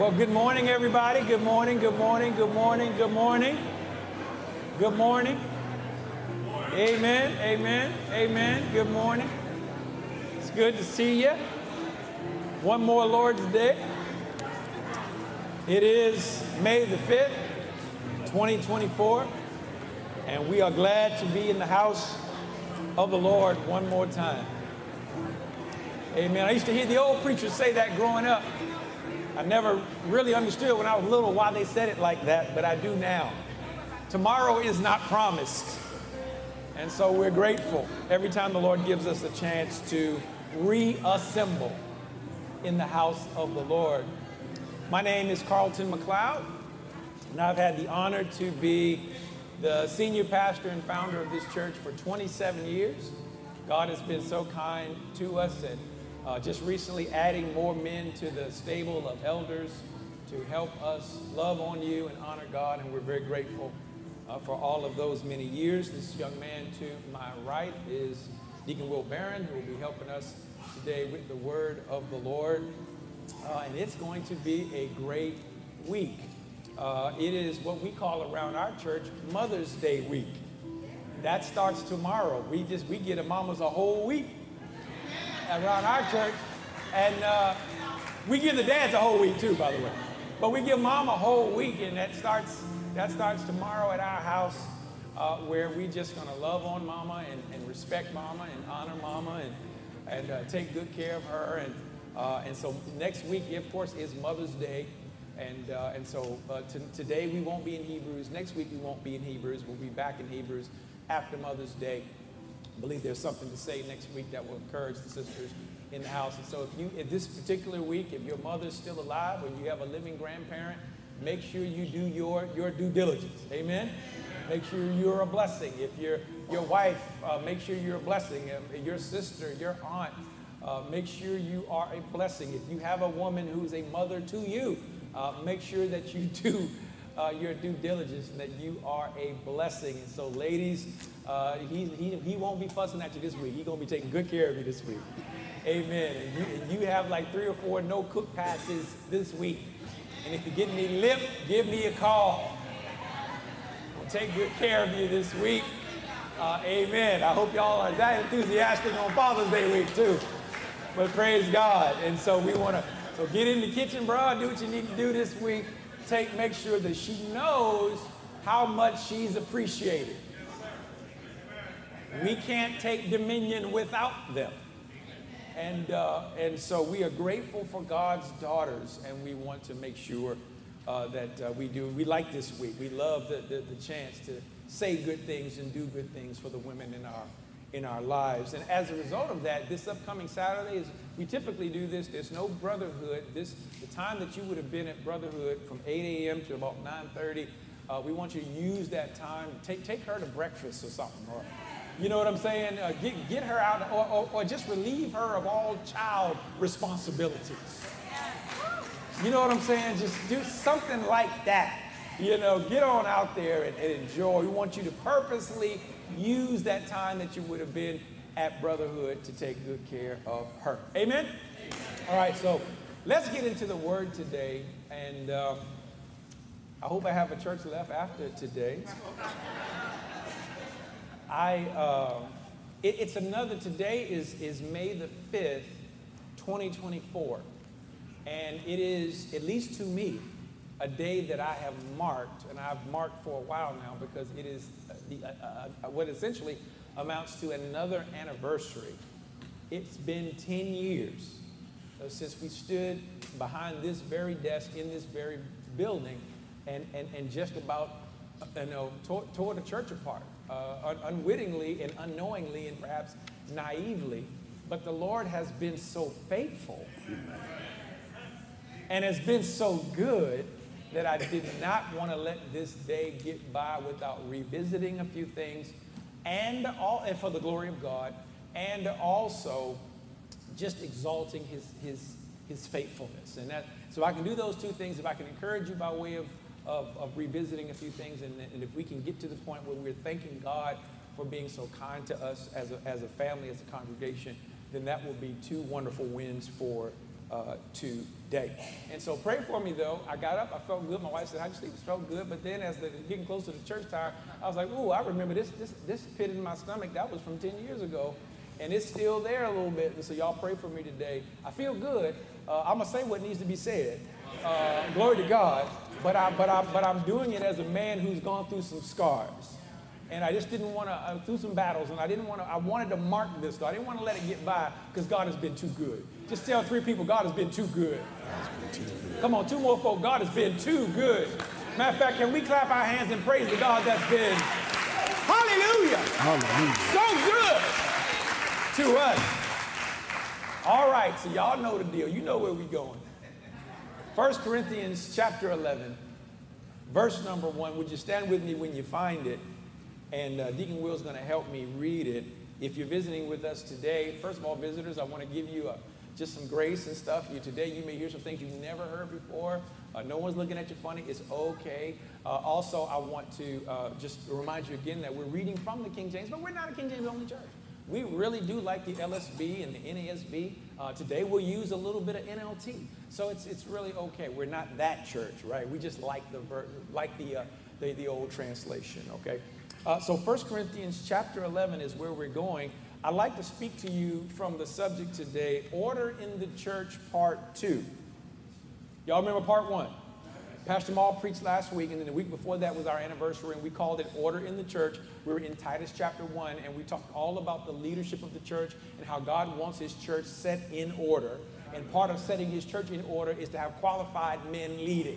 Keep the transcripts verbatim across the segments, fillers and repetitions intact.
Well, good morning, everybody. Good morning, good morning, good morning, good morning. Good morning. Amen, amen, amen. Good morning. It's good to see you. One more Lord's Day. It is May the fifth, twenty twenty-four, and we are glad to be in the house of the Lord one more time. Amen. I used to hear the old preachers say that growing up. I never really understood when I was little why they said it like that, but I do now. Tomorrow is not promised. And so we're grateful every time the Lord gives us a chance to reassemble in the house of the Lord. My name is Carlton McLeod, and I've had the honor to be the senior pastor and founder of this church for twenty-seven years. God has been so kind to us, and uh, just recently adding more men to the stable of elders to help us love on you and honor God, and we're very grateful uh, for all of those many years. This young man to my right is Deacon Will Barron, who will be helping us today with the word of the Lord, uh, and it's going to be a great week. Uh, it is what we call around our church Mother's Day week. That starts tomorrow. We just we get a mamas a whole week around our church, and uh, we give the dads a whole week too, by the way. But we give mom a whole week, and that starts that starts tomorrow at our house, uh, where we just gonna love on mama and, and respect mama and honor mama and and uh, take good care of her. And uh, and so next week, of course, is Mother's Day. And, uh, and so uh, today we won't be in Hebrews. Next week we won't be in Hebrews. We'll be back in Hebrews after Mother's Day. I believe there's something to say next week that will encourage the sisters in the house. And so if you, if this particular week, if your mother's still alive or you have a living grandparent, make sure you do your, your due diligence. Amen? Make sure you're a blessing. If you're your wife, uh, make sure you're a blessing. Uh, your sister, your aunt, uh, make sure you are a blessing. If you have a woman who's a mother to you, Uh, make sure that you do uh, your due diligence and that you are a blessing. And so, ladies, uh, he, he, he won't be fussing at you this week. He's going to be taking good care of you this week. Amen. And you, and you have like three or four no-cook passes this week. And if you get any lip, give me a call. I'll take good care of you this week. Uh, amen. I hope y'all are that enthusiastic on Father's Day week, too. But praise God. And so we want to So get in the kitchen, bro, do what you need to do this week. Take, make sure that she knows how much she's appreciated. We can't take dominion without them. And, uh, and so we are grateful for God's daughters, and we want to make sure uh, that uh, we do. We like this week. We love the, the, the chance to say good things and do good things for the women in our in our lives. And as a result of that, this upcoming Saturday is, we typically do this, there's no brotherhood. This, the time that you would have been at brotherhood from eight a.m. to about nine thirty, uh, we want you to use that time, take, take her to breakfast or something, or, you know what I'm saying? Uh, get, get her out, or, or, or just relieve her of all child responsibilities. You know what I'm saying? Just do something like that. You know, get on out there and, and enjoy. We want you to purposely use that time that you would have been at brotherhood to take good care of her. Amen? All right, so let's get into the word today. And um, I hope I have a church left after today. I uh, it, it's another, today is, is May the fifth, twenty twenty-four. And it is, at least to me, a day that I have marked, and I've marked for a while now, because it is the, uh, uh, what essentially amounts to another anniversary. It's been ten years uh, since we stood behind this very desk in this very building and, and, and just about, you know, tore, tore the church apart, uh, un unwittingly and unknowingly and perhaps naively. But the Lord has been so faithful and has been so good that I did not want to let this day get by without revisiting a few things, and all, and for the glory of God, and also just exalting his his his faithfulness. And that, so I can do those two things. If I can encourage you by way of of, of revisiting a few things, and, and if we can get to the point where we're thanking God for being so kind to us as a as a family, as a congregation, then that will be two wonderful wins for uh, today. And so pray for me, though. I got up. I felt good. My wife said, how'd you sleep? It felt good. But then as the getting close to the church tire, I was like, ooh, I remember this, this, this pit in my stomach. That was from ten years ago. And it's still there a little bit. And so y'all pray for me today. I feel good. Uh, I'm going to say what needs to be said. Uh, glory to God. But, I, but, I, but I'm doing it as a man who's gone through some scars. And I just didn't want to, uh, through some battles, and I didn't want to, I wanted to mark this, though. I didn't want to let it get by because God has been too good. Just tell three people, God has been too good. Been too good. Come on, two more folk, God has been too good. Matter of fact, can we clap our hands and praise the God that's been, hallelujah, hallelujah, so good to us. All right, so y'all know the deal. You know where we're going. First Corinthians chapter eleven, verse number one. Would you stand with me when you find it? And uh, Deacon Will's going to help me read it. If you're visiting with us today, first of all, visitors, I want to give you a, just some grace and stuff. You, today you may hear some things you've never heard before. Uh, no one's looking at you funny. It's okay. Uh, also, I want to uh, just remind you again that we're reading from the King James, but we're not a King James only church. We really do like the L S B and the N A S B. Uh, today we'll use a little bit of N L T. So it's it's really okay. We're not that church, right? We just like the like the uh, the, the old translation, okay? Uh, so First Corinthians chapter eleven is where we're going. I'd like to speak to you from the subject today, Order in the Church, Part two. Y'all remember Part one? Pastor Maul preached last week, and then the week before that was our anniversary, and we called it Order in the Church. We were in Titus chapter one, and we talked all about the leadership of the church and how God wants his church set in order. And part of setting his church in order is to have qualified men leading.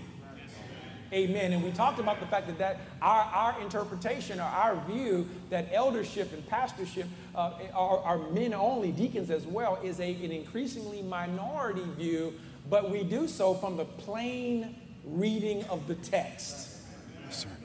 Amen. And we talked about the fact that, that our, our interpretation or our view that eldership and pastorship uh, are, are men only, deacons as well, is a, an increasingly minority view, but we do so from the plain reading of the text. Yes, sir.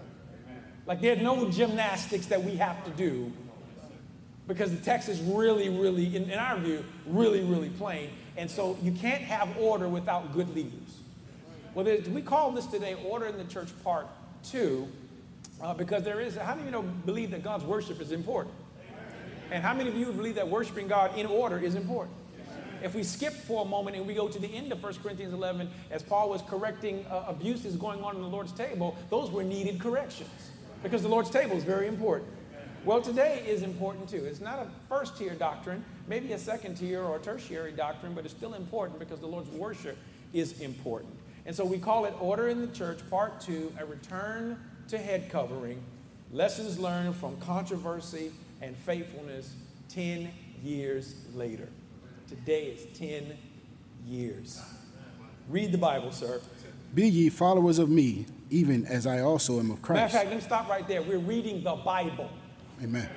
Like there's no gymnastics that we have to do because the text is really, really, in, in our view, really, really plain. And so you can't have order without good leaders. Well, we call this today Order in the Church Part two uh, because there is, how many of you know, believe that God's worship is important? And how many of you believe that worshiping God in order is important? If we skip for a moment and we go to the end of First Corinthians eleven, as Paul was correcting uh, abuses going on in the Lord's table, those were needed corrections because the Lord's table is very important. Well, today is important too. It's not a first tier doctrine, maybe a second tier or a tertiary doctrine, but it's still important because the Lord's worship is important. And so we call it Order in the Church, Part two, a return to head covering, lessons learned from controversy and faithfulness ten years later. Today is ten years. Read the Bible, sir. Be ye followers of me, even as I also am of Christ. Matter of fact, let me stop right there. We're reading the Bible. Amen.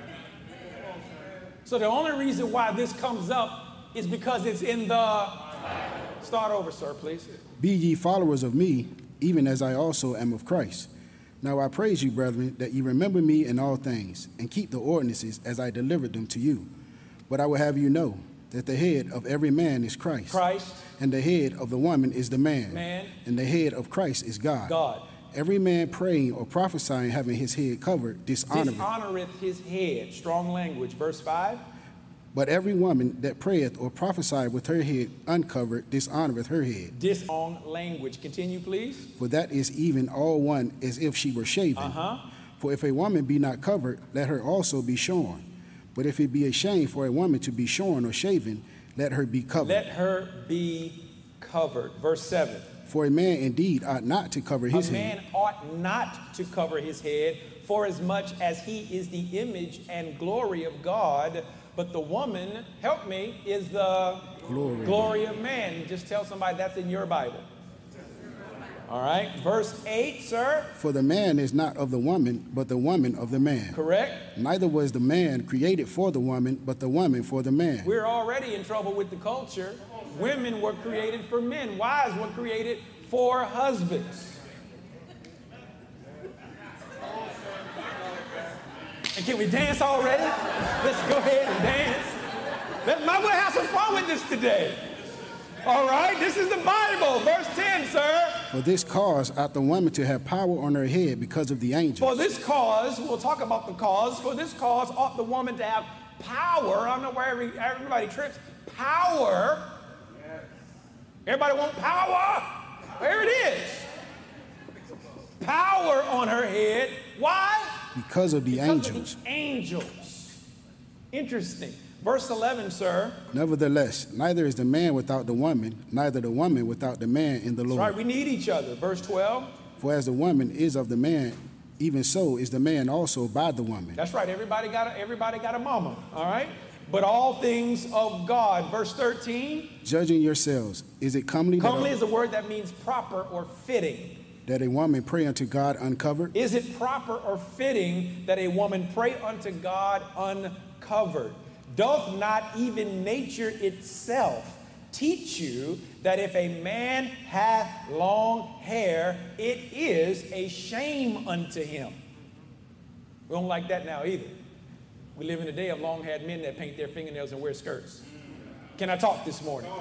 So the only reason why this comes up is because it's in the... Start over, sir, please. Be ye followers of me, even as I also am of Christ. Now I praise you, brethren, that ye remember me in all things, and keep the ordinances as I delivered them to you. But I will have you know that the head of every man is Christ. Christ. And the head of the woman is the man. Man. And the head of Christ is God. God. Every man praying or prophesying having his head covered dishonoreth. Dishonoreth his head. Strong language. Verse five. But every woman that prayeth or prophesieth with her head uncovered dishonoreth her head. Strong language. Continue, please. For that is even all one as if she were shaven. Uh-huh. For if a woman be not covered, let her also be shorn. But if it be a shame for a woman to be shorn or shaven, let her be covered. Let her be covered. Verse seven. For a man indeed ought not to cover his head. A man head. ought not to cover his head, for as much as he is the image and glory of God. But the woman, help me, is the glory, glory of man. Just tell somebody that's in your Bible. All right. Verse eight, sir. For the man is not of the woman, but the woman of the man. Correct. Neither was the man created for the woman, but the woman for the man. We're already in trouble with the culture. Women were created for men. Wives were created for husbands. And can we dance already? Let's go ahead and dance. Let's might well have some fun with this today. All right, this is the Bible. Verse ten, sir. For this cause ought the woman to have power on her head because of the angels. For this cause, we'll talk about the cause. For this cause ought the woman to have power. I don't know where every, everybody trips. Power Everybody want power? There it is. Power on her head. Why? Because of the because angels. Of the angels. Interesting. Verse eleven, sir. Nevertheless, neither is the man without the woman, neither the woman without the man in the Lord. That's right, we need each other. Verse twelve. For as the woman is of the man, even so is the man also by the woman. That's right. Everybody got a, everybody got a mama. All right. But all things of God. Verse thirteen. Judging yourselves, is it comely? Comely that is a word that means proper or fitting. That a woman pray unto God uncovered? Is it proper or fitting that a woman pray unto God uncovered? Doth not even nature itself teach you that if a man hath long hair, it is a shame unto him? We don't like that now either. We live in a day of long-haired men that paint their fingernails and wear skirts. Can I talk this morning?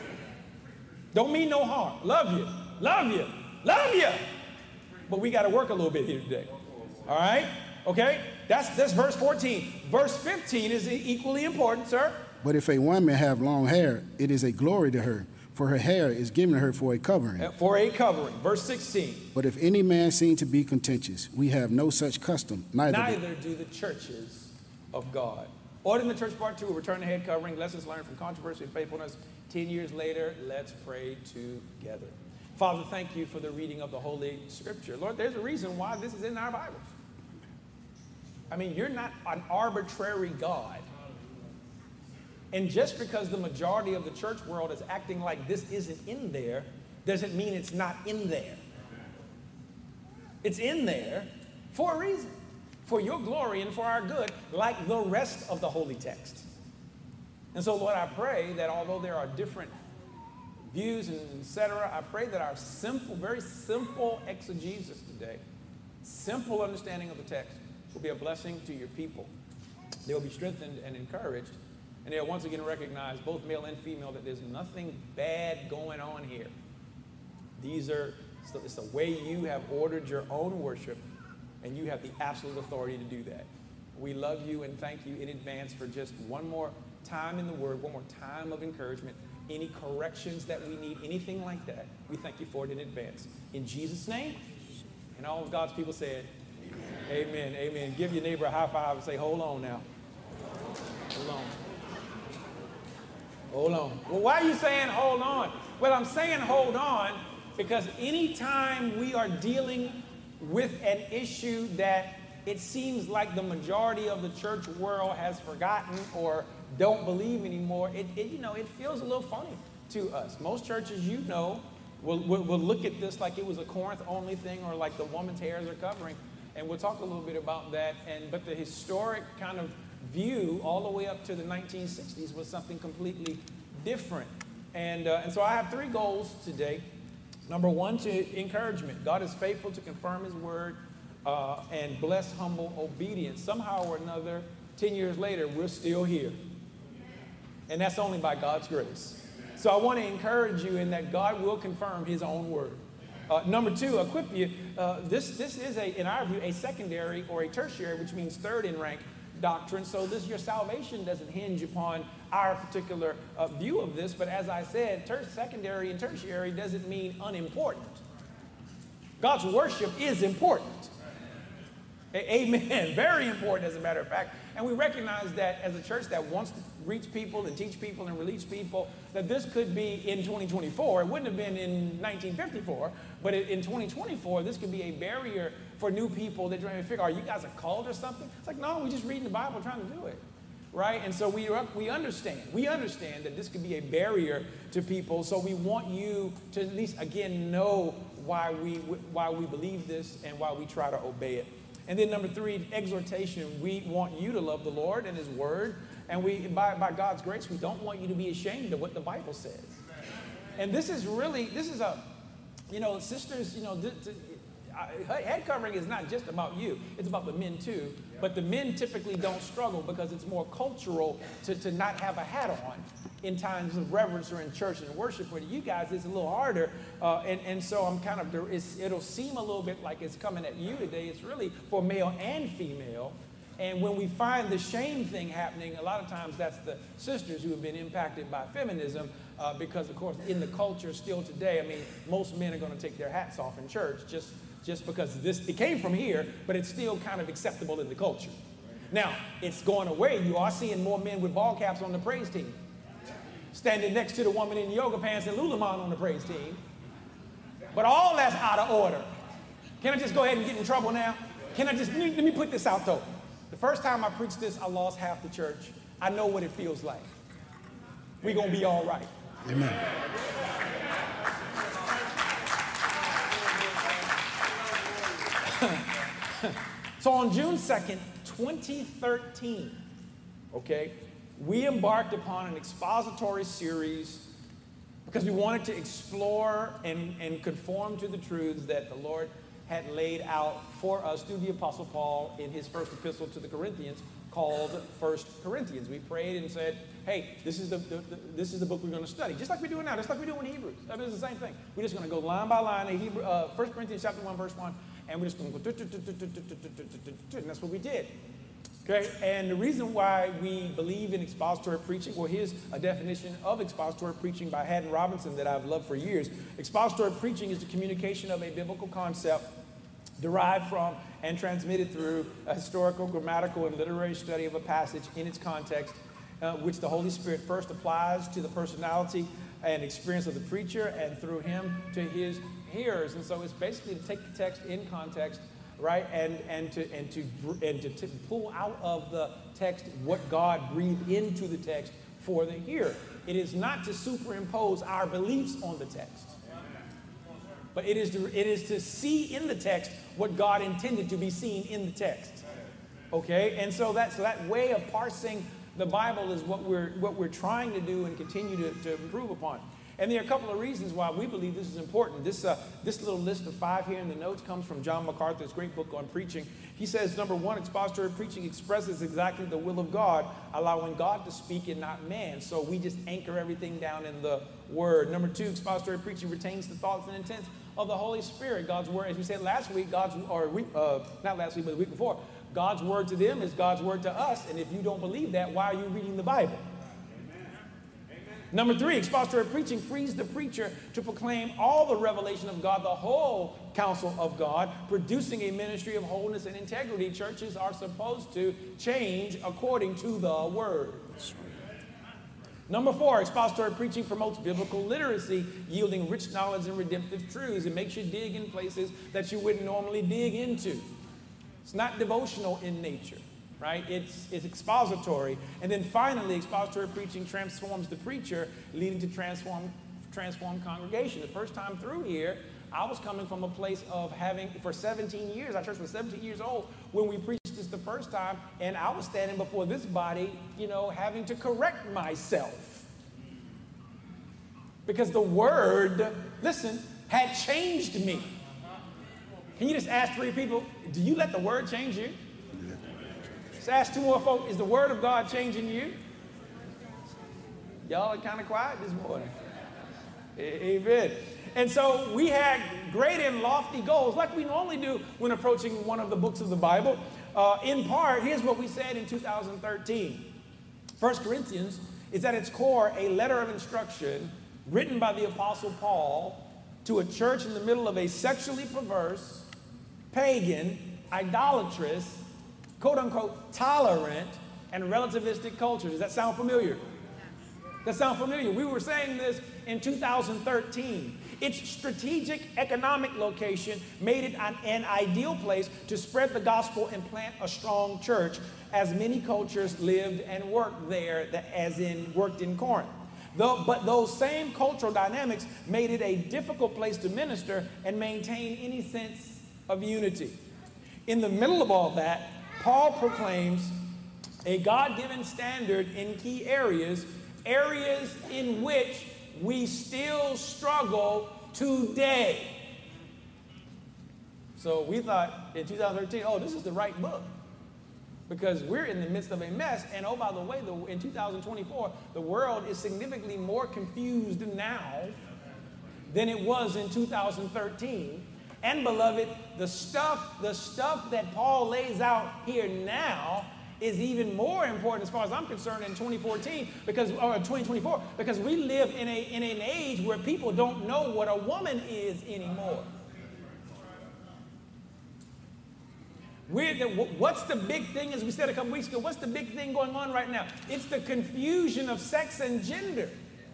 Don't mean no harm. Love you. Love you. Love you. But we got to work a little bit here today. All right? Okay? That's, that's verse fourteen. Verse fifteen is equally important, sir. But if a woman have long hair, it is a glory to her, for her hair is given her for a covering. For a covering. Verse sixteen. But if any man seem to be contentious, we have no such custom, neither, neither do the churches of God. Order in the church part two, return the head covering, lessons learned from controversy and faithfulness. Ten years later, let's pray together. Father, thank you for the reading of the Holy Scripture. Lord, there's a reason why this is in our Bibles. I mean, you're not an arbitrary God. And just because the majority of the church world is acting like this isn't in there, doesn't mean it's not in there. It's in there for a reason, for your glory and for our good, like the rest of the holy text. And so, Lord, I pray that although there are different views and et cetera, I pray that our simple, very simple exegesis today, simple understanding of the text, will be a blessing to your people. They will be strengthened and encouraged, and they'll once again recognize, both male and female, that there's nothing bad going on here. These are, it's the way you have ordered your own worship, and you have the absolute authority to do that. We love you and thank you in advance for just one more time in the Word, one more time of encouragement. Any corrections that we need, anything like that, we thank you for it in advance. In Jesus' name, and all of God's people said, amen, amen. Give your neighbor a high five and say, hold on now. Hold on. Hold on. Well, why are you saying hold on? Well, I'm saying hold on because anytime we are dealing with an issue that it seems like the majority of the church world has forgotten or don't believe anymore, it, it you know, it feels a little funny to us. Most churches, you know, will, will, will look at this like it was a Corinth-only thing or like the woman's hairs are covering. And we'll talk a little bit about that. And but the historic kind of view all the way up to the nineteen sixties was something completely different. And, uh, and so I have three goals today. Number one, to encouragement. God is faithful to confirm his word uh, and bless humble obedience. Somehow or another, ten years later, we're still here. And that's only by God's grace. So I want to encourage you in that God will confirm his own word. Uh, number two, equip you. Uh, this, this is, a, in our view, a secondary or a tertiary, which means third in rank doctrine. So this, your salvation doesn't hinge upon our particular uh, view of this. But as I said, ter- secondary and tertiary doesn't mean unimportant. God's worship is important. A- amen. Very important, as a matter of fact. And we recognize that as a church that wants to reach people and teach people and release people, that this could be in twenty twenty-four. It wouldn't have been in nineteen fifty-four, but in twenty twenty-four, this could be a barrier for new people. They're trying to figure, are you guys a cult or something? It's like, no, we're just reading the Bible trying to do it, right? And so we, we understand. We understand that this could be a barrier to people, so we want you to at least, again, know why we, why we believe this and why we try to obey it. And then number three, exhortation. We want you to love the Lord and his word. And we, by, by God's grace, we don't want you to be ashamed of what the Bible says. And this is really, this is a, you know, sisters, you know, th- th- uh, head covering is not just about you. It's about the men too. But the men typically don't struggle because it's more cultural to, to not have a hat on in times of reverence or in church and worship. Where you guys, it's a little harder. Uh, and, and so I'm kind of, it's, it'll seem a little bit like it's coming at you today. It's really for male and female. And when we find the shame thing happening, a lot of times that's the sisters who have been impacted by feminism uh, because, of course, in the culture still today, I mean, most men are going to take their hats off in church just, just because this, it came from here, but it's still kind of acceptable in the culture. Now, it's going away. You are seeing more men with ball caps on the praise team, standing next to the woman in yoga pants and Lululemon on the praise team. But all that's out of order. Can I just go ahead and get in trouble now? Can I just, let me, let me put this out though. The first time I preached this, I lost half the church. I know what it feels like. We're going to be all right. Amen. So on June second, twenty thirteen, okay, we embarked upon an expository series because we wanted to explore and, and conform to the truths that the Lord had laid out for us through the Apostle Paul in his first epistle to the Corinthians called First Corinthians. We prayed and said, hey, this is the, the, the this is the book we're going to study, just like we do now, just like we do in Hebrews. I mean, it's the same thing. We're just going to go line by line in Hebrew, uh, First Corinthians chapter one, verse one, and we're just going to go, and that's what we did. Okay, and the reason why we believe in expository preaching, well, here's a definition of expository preaching by Haddon Robinson that I've loved for years. Expository preaching is the communication of a biblical concept derived from and transmitted through a historical, grammatical, and literary study of a passage in its context, uh, which the Holy Spirit first applies to the personality and experience of the preacher and through him to his hearers. And so it's basically to take the text in context, right, and and to and to and to t- pull out of the text what God breathed into the text for the hearer. It is not to superimpose our beliefs on the text, but it is to it is to see in the text what God intended to be seen in the text. Okay, and so that so that way of parsing the Bible is what we're what we're trying to do and continue to, to improve upon. And there are a couple of reasons why we believe this is important. This, uh, this little list of five here in the notes comes from John MacArthur's great book on preaching. He says, number one, expository preaching expresses exactly the will of God, allowing God to speak and not man. So we just anchor everything down in the Word. Number two, expository preaching retains the thoughts and intents of the Holy Spirit. God's Word, as we said last week, God's, or week, uh, not last week, but the week before, God's Word to them is God's Word to us. And if you don't believe that, why are you reading the Bible? Number three, expository preaching frees the preacher to proclaim all the revelation of God, the whole counsel of God, producing a ministry of wholeness and integrity. Churches are supposed to change according to the Word. Number four, expository preaching promotes biblical literacy, yielding rich knowledge and redemptive truths. It makes you dig in places that you wouldn't normally dig into. It's not devotional in nature. Right? It's, it's expository. And then finally, expository preaching transforms the preacher, leading to transform, transformed congregation. The first time through here, I was coming from a place of having, for seventeen years, our church was seventeen years old when we preached this the first time, and I was standing before this body, you know, having to correct myself. Because the Word, listen, had changed me. Can you just ask three people, do you let the Word change you? Let's ask two more folk, is the Word of God changing you? Y'all are kind of quiet this morning. Amen. And so we had great and lofty goals, like we normally do when approaching one of the books of the Bible. Uh, in part, here's what we said in two thousand thirteen. First Corinthians is at its core a letter of instruction written by the Apostle Paul to a church in the middle of a sexually perverse, pagan, idolatrous, quote-unquote, tolerant and relativistic culture. Does that sound familiar? That sound familiar? We were saying this in two thousand thirteen. Its strategic economic location made it an, an ideal place to spread the gospel and plant a strong church, as many cultures lived and worked there, as in worked in Corinth. Though, but those same cultural dynamics made it a difficult place to minister and maintain any sense of unity. In the middle of all that, Paul proclaims a God-given standard in key areas, areas in which we still struggle today. So we thought in two thousand thirteen, oh, this is the right book, because we're in the midst of a mess. And oh, by the way, the, in two thousand twenty-four, the world is significantly more confused now than it was in two thousand thirteen. And beloved, the stuff, the stuff that Paul lays out here now is even more important as far as I'm concerned in twenty fourteen, because, or twenty twenty-four, because we live in, a, in an age where people don't know what a woman is anymore. We're the, what's the big thing, as we said a couple weeks ago, what's the big thing going on right now? It's the confusion of sex and gender.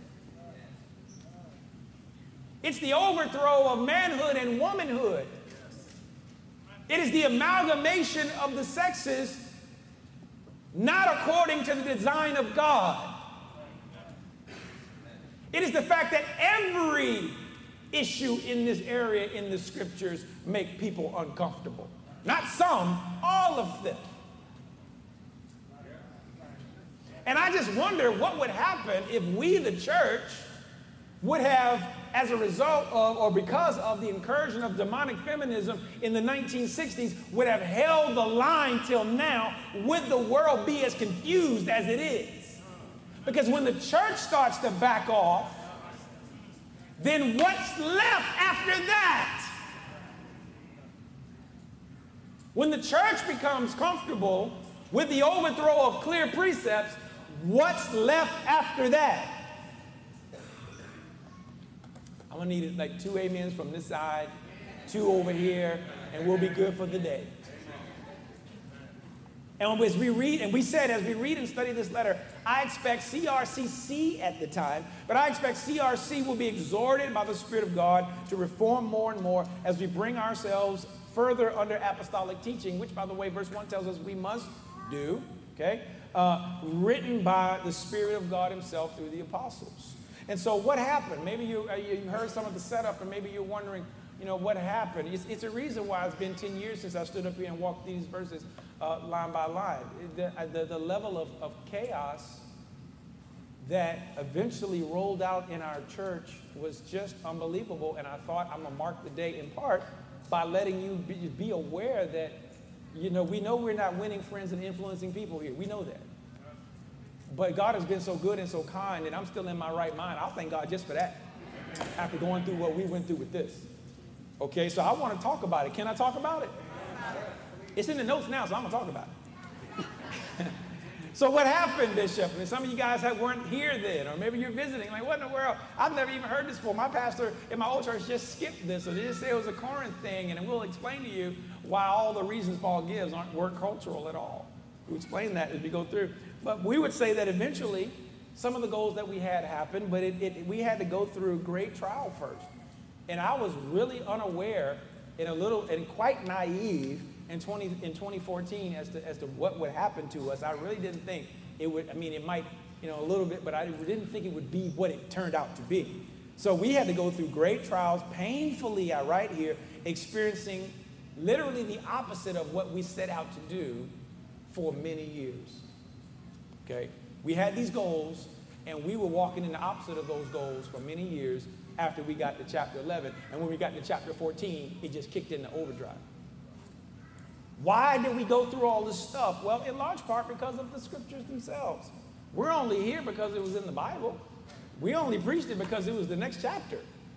It's the overthrow of manhood and womanhood. It is the amalgamation of the sexes, not according to the design of God. It is the fact that every issue in this area in the scriptures make people uncomfortable. Not some, all of them. And I just wonder what would happen if we, the church, would have, as a result of or because of the incursion of demonic feminism in the nineteen sixties, would have held the line till now. Would the world be as confused as it is? Because when the church starts to back off, then what's left after that? When the church becomes comfortable with the overthrow of clear precepts, what's left after that? I'm going to need like two amens from this side, two over here, and we'll be good for the day. And as we read, and we said as we read and study this letter, I expect C R C C at the time, but I expect C R C will be exhorted by the Spirit of God to reform more and more as we bring ourselves further under apostolic teaching, which, by the way, verse one tells us we must do, okay? Uh, written by the Spirit of God himself through the apostles. And so what happened? Maybe you, uh, you heard some of the setup, and maybe you're wondering, you know, what happened? It's, it's a reason why it's been ten years since I stood up here and walked these verses uh, line by line. The, the, the level of, of chaos that eventually rolled out in our church was just unbelievable, and I thought I'm going to mark the day in part by letting you be, be aware that, you know, we know we're not winning friends and influencing people here. We know that. But God has been so good and so kind, and I'm still in my right mind. I'll thank God just for that after going through what we went through with this. Okay, so I want to talk about it. Can I talk about it? It's in the notes now, so I'm going to talk about it. So what happened, Bishop? And some of you guys have, weren't here then, or maybe you're visiting. Like, what in the world? I've never even heard this before. My pastor in my old church just skipped this, or they just say it was a Corinth thing, and we'll explain to you why all the reasons Paul gives aren't work cultural at all. We'll explain that as we go through. But we would say that eventually some of the goals that we had happened, but it, it, we had to go through great trial first. And I was really unaware and a little and quite naive in twenty in twenty fourteen as to as to what would happen to us. I really didn't think it would. I mean, it might, you know, a little bit, but I didn't think it would be what it turned out to be. So we had to go through great trials, painfully. I write here, experiencing literally the opposite of what we set out to do for many years. Okay, we had these goals, and we were walking in the opposite of those goals for many years after we got to chapter eleven. And when we got to chapter fourteen, it just kicked into overdrive. Why did we go through all this stuff? Well, in large part because of the scriptures themselves. We're only here because it was in the Bible. We only preached it because it was the next chapter.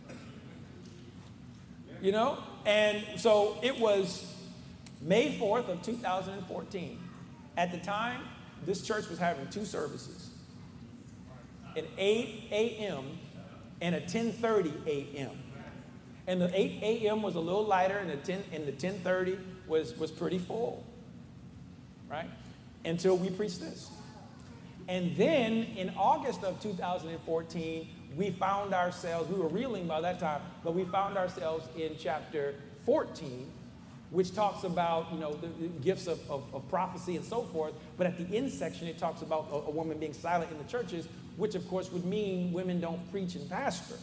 You know? And so it was May fourth of two thousand fourteen. At the time, this church was having two services, an eight a.m. and a ten thirty a.m. And the eight a.m. was a little lighter, and the ten and the ten thirty was was pretty full, right? Until we preached this. And then in August of two thousand fourteen, we found ourselves, we were reeling by that time, but we found ourselves in chapter fourteen, which talks about, you know, the, the gifts of, of, of prophecy and so forth. But at the end section, it talks about a, a woman being silent in the churches, which of course would mean women don't preach and pastor.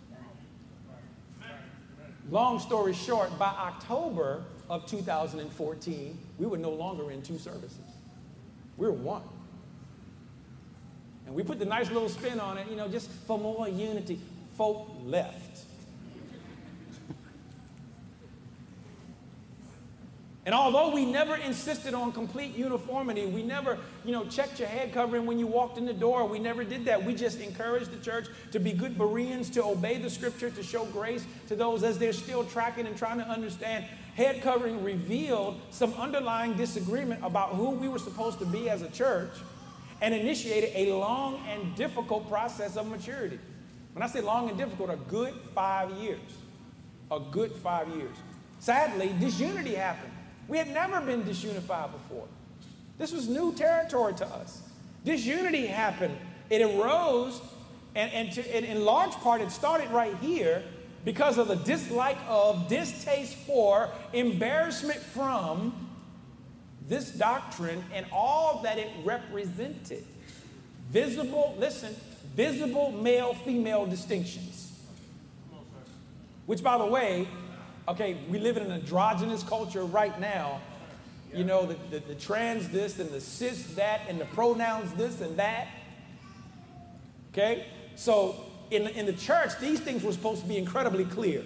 Long story short, by October of two thousand fourteen, we were no longer in two services. We were one. And we put the nice little spin on it, you know, just for more unity. Folk left. And And although we never insisted on complete uniformity, we never, you know, checked your head covering when you walked in the door. We never did that. We just encouraged the church to be good Bereans, to obey the scripture, to show grace to those as they're still tracking and trying to understand. Head covering revealed some underlying disagreement about who we were supposed to be as a church and initiated a long and difficult process of maturity. When I say long and difficult, a good five years. A good five years. Sadly, disunity happened. We had never been disunified before. This was new territory to us. Disunity happened. It arose, and, and, to, and in large part, it started right here because of the dislike of, distaste for, embarrassment from this doctrine and all that it represented. Visible, listen, visible male-female distinctions. Which, by the way, okay, we live in an androgynous culture right now. You know, the, the, the trans this and the cis that and the pronouns this and that. Okay? So in, in the church, these things were supposed to be incredibly clear.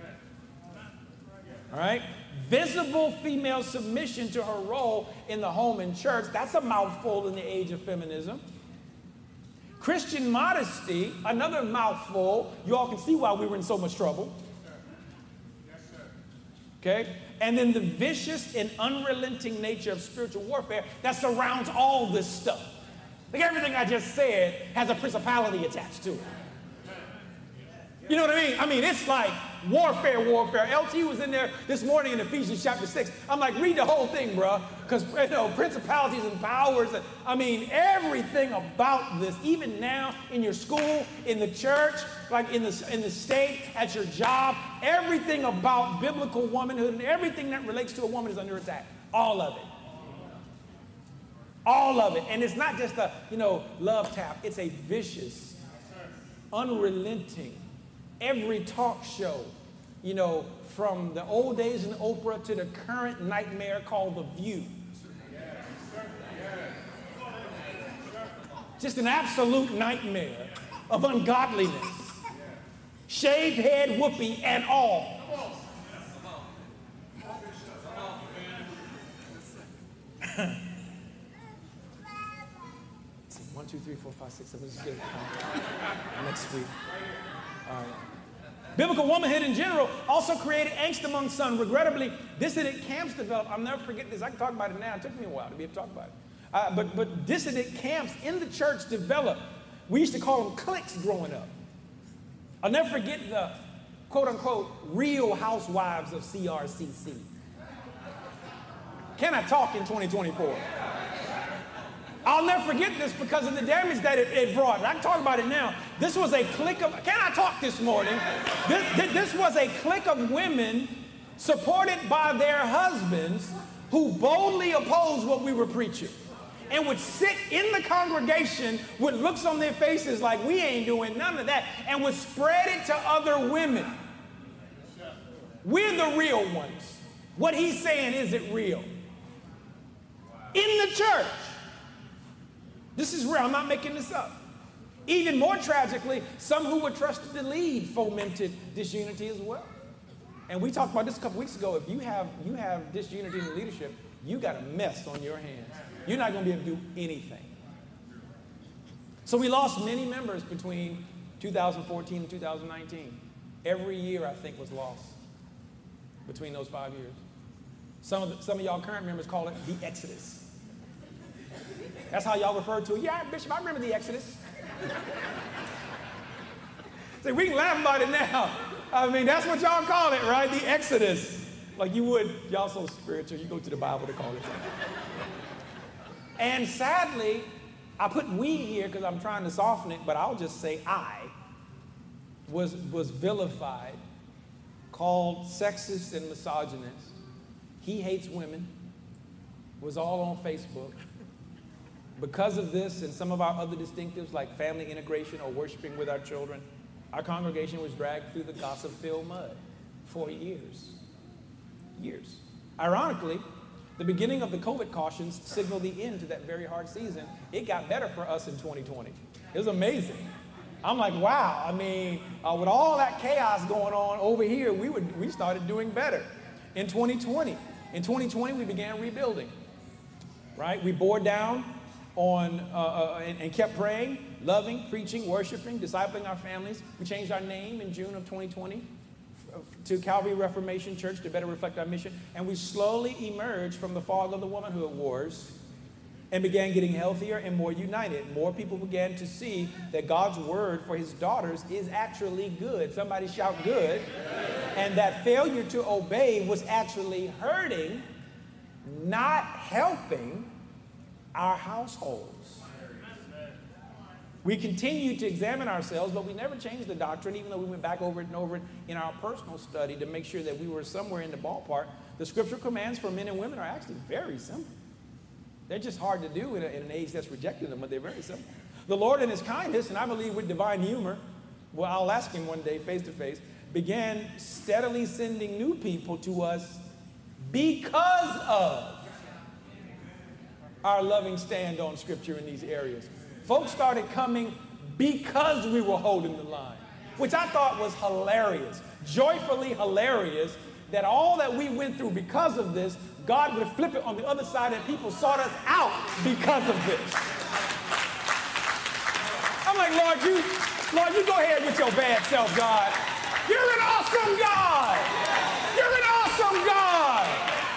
All right? Visible female submission to her role in the home and church. That's a mouthful in the age of feminism. Christian modesty, another mouthful. You all can see why we were in so much trouble. Okay? And then the vicious and unrelenting nature of spiritual warfare that surrounds all this stuff. Like everything I just said has a principality attached to it. You know what I mean? I mean, it's like warfare, warfare. L T was in there this morning in Ephesians chapter six. I'm like, read the whole thing, bro. Because, you know, principalities and powers. And, I mean, everything about this, even now in your school, in the church, like in the, in the state, at your job, everything about biblical womanhood and everything that relates to a woman is under attack. All of it. All of it. And it's not just a, you know, love tap. It's a vicious, unrelenting, every talk show, you know, from the old days in Oprah to the current nightmare called The View. Just an absolute nightmare of ungodliness. Shaved head, whoopee, and all. One, two, three, four, five, six, seven. Let's get it. Next week. All right. Biblical womanhood in general also created angst among some. Regrettably, dissident camps developed. I'll never forget this. I can talk about it now. It took me a while to be able to talk about it. Uh, but, but dissident camps in the church developed. We used to call them cliques growing up. I'll never forget the quote-unquote real housewives of C R C C. Can I talk in twenty twenty-four? I'll never forget this because of the damage that it, it brought. And I can talk about it now. This was a clique of, can I talk this morning? This, this was a clique of women supported by their husbands who boldly opposed what we were preaching and would sit in the congregation with looks on their faces like we ain't doing none of that and would spread it to other women. We're the real ones. What he's saying isn't real. In the church. This is real. I'm not making this up. Even more tragically, some who were trusted to lead fomented disunity as well. And we talked about this a couple weeks ago. If you have, you have disunity in leadership, you got a mess on your hands. You're not going to be able to do anything. So we lost many members between two thousand fourteen and two thousand nineteen. Every year, I think, was lost between those five years. Some of, the, some of y'all current members call it the Exodus. That's how y'all refer to it. Yeah, Bishop, I remember the Exodus. See, we can laugh about it now. I mean, that's what y'all call it, right? The Exodus. Like you would, y'all so spiritual, you go to the Bible to call it that. And sadly, I put we here because I'm trying to soften it, but I'll just say I was, was vilified, called sexist and misogynist. He hates women, was all on Facebook. Because of this and some of our other distinctives like family integration or worshiping with our children, our congregation was dragged through the gossip-filled mud for years. Years. Ironically, the beginning of the COVID cautions signaled the end to that very hard season. It got better for us in twenty twenty. It was amazing. I'm like, wow. I mean, uh, with all that chaos going on over here, we, would, we started doing better in twenty twenty. In twenty twenty, we began rebuilding, right? We bore down on uh, uh, and, and kept praying, loving, preaching, worshiping, discipling our families. We changed our name in June of twenty twenty to Calvary Reformation Church to better reflect our mission. And we slowly emerged from the fog of the womanhood wars and began getting healthier and more united. More people began to see that God's word for his daughters is actually good. Somebody shout good. And that failure to obey was actually hurting, not helping our households. We continued to examine ourselves, but we never changed the doctrine, even though we went back over it and over it in our personal study to make sure that we were somewhere in the ballpark. The scriptural commands for men and women are actually very simple. They're just hard to do in, a, in an age that's rejecting them, but they're very simple. The Lord in his kindness, and I believe with divine humor, well, I'll ask him one day face to face, began steadily sending new people to us because of our loving stand on scripture in these areas. Folks started coming because we were holding the line, which I thought was hilarious, joyfully hilarious, that all that we went through because of this, God would flip it on the other side and people sought us out because of this. I'm like, Lord, you, Lord, you go ahead with your bad self, God. You're an awesome God. You're an awesome God.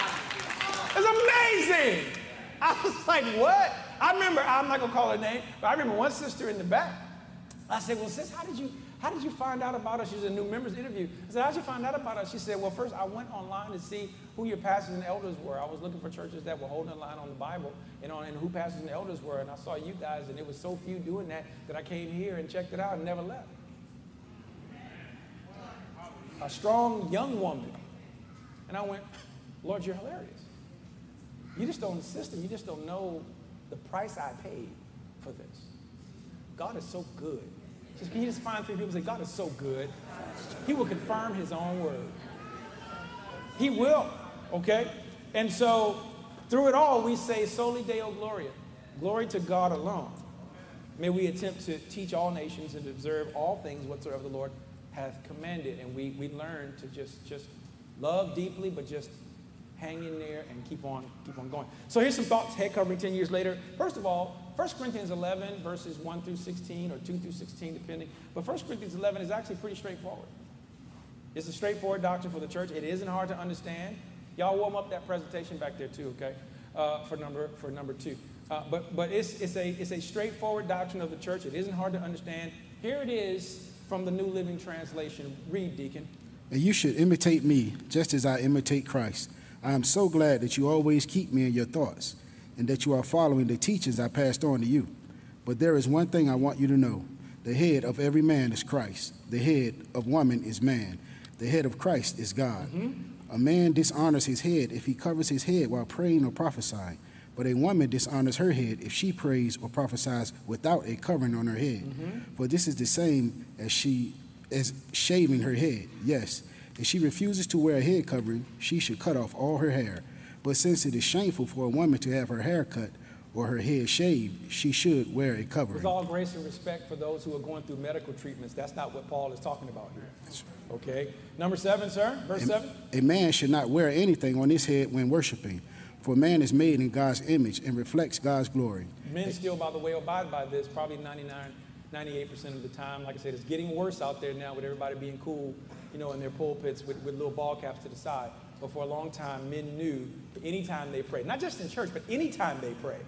It's amazing. I was like, what? I remember, I'm not going to call her name, but I remember one sister in the back. I said, well, sis, how did you, how did you find out about us? She's a new members interview. I said, how did you find out about us? She said, well, first I went online to see who your pastors and elders were. I was looking for churches that were holding the line on the Bible and on and who pastors and elders were. And I saw you guys, and there was so few doing that that I came here and checked it out and never left. A strong young woman. And I went, Lord, you're hilarious. You just don't insist, and you just don't know the price I paid for this. God is so good. Just, can you just find three people and say, God is so good. He will confirm his own word. He will, okay? And so through it all, we say, Soli Deo Gloria. Glory to God alone. May we attempt to teach all nations and to observe all things whatsoever the Lord hath commanded. And we, we learn to just, just love deeply, but just hang in there and keep on, keep on going. So here's some thoughts, head covering ten years later. First of all, First Corinthians eleven, verses one through sixteen, or two through sixteen, depending. But First Corinthians eleven is actually pretty straightforward. It's a straightforward doctrine for the church. It isn't hard to understand. Y'all warm up that presentation back there too, okay, uh, for number for number two. Uh, but but it's, it's, a, it's a straightforward doctrine of the church. It isn't hard to understand. Here it is from the New Living Translation. Read, Deacon. And you should imitate me, just as I imitate Christ. I am so glad that you always keep me in your thoughts, and that you are following the teachings I passed on to you. But there is one thing I want you to know. The head of every man is Christ. The head of woman is man. The head of Christ is God. Mm-hmm. A man dishonors his head if he covers his head while praying or prophesying. But a woman dishonors her head if she prays or prophesies without a covering on her head. Mm-hmm. For this is the same as she as shaving her head. Yes, if she refuses to wear a head covering, she should cut off all her hair. But since it is shameful for a woman to have her hair cut or her head shaved, she should wear a covering. With all grace and respect for those who are going through medical treatments, that's not what Paul is talking about here. Okay. Number seven, sir. Verse a, seven. A man should not wear anything on his head when worshiping, for man is made in God's image and reflects God's glory. Men still, by the way, abide by this probably ninety-nine, ninety-eight percent of the time. Like I said, it's getting worse out there now with everybody being cool, you know, in their pulpits with, with little ball caps to the side. But for a long time, men knew anytime they prayed, not just in church, but anytime they prayed,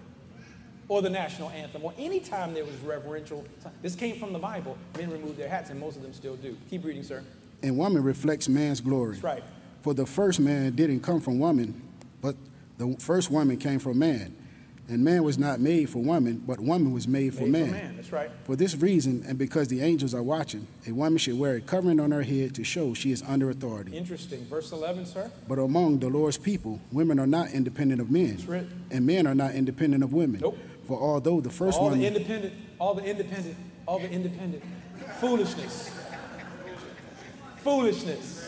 or the national anthem, or anytime there was reverential time. This came from the Bible. Men removed their hats, and most of them still do. Keep reading, sir. And woman reflects man's glory. That's right. For the first man didn't come from woman, but the first woman came from man. And man was not made for woman, but woman was made for made man. For man. That's right. For this reason, and because the angels are watching, a woman should wear a covering on her head to show she is under authority. Interesting. Verse eleven, sir. But among the Lord's people, women are not independent of men, That's written. And men are not independent of women. Nope. For although the first all woman... the independent, all the independent, all the independent. Foolishness. Foolishness.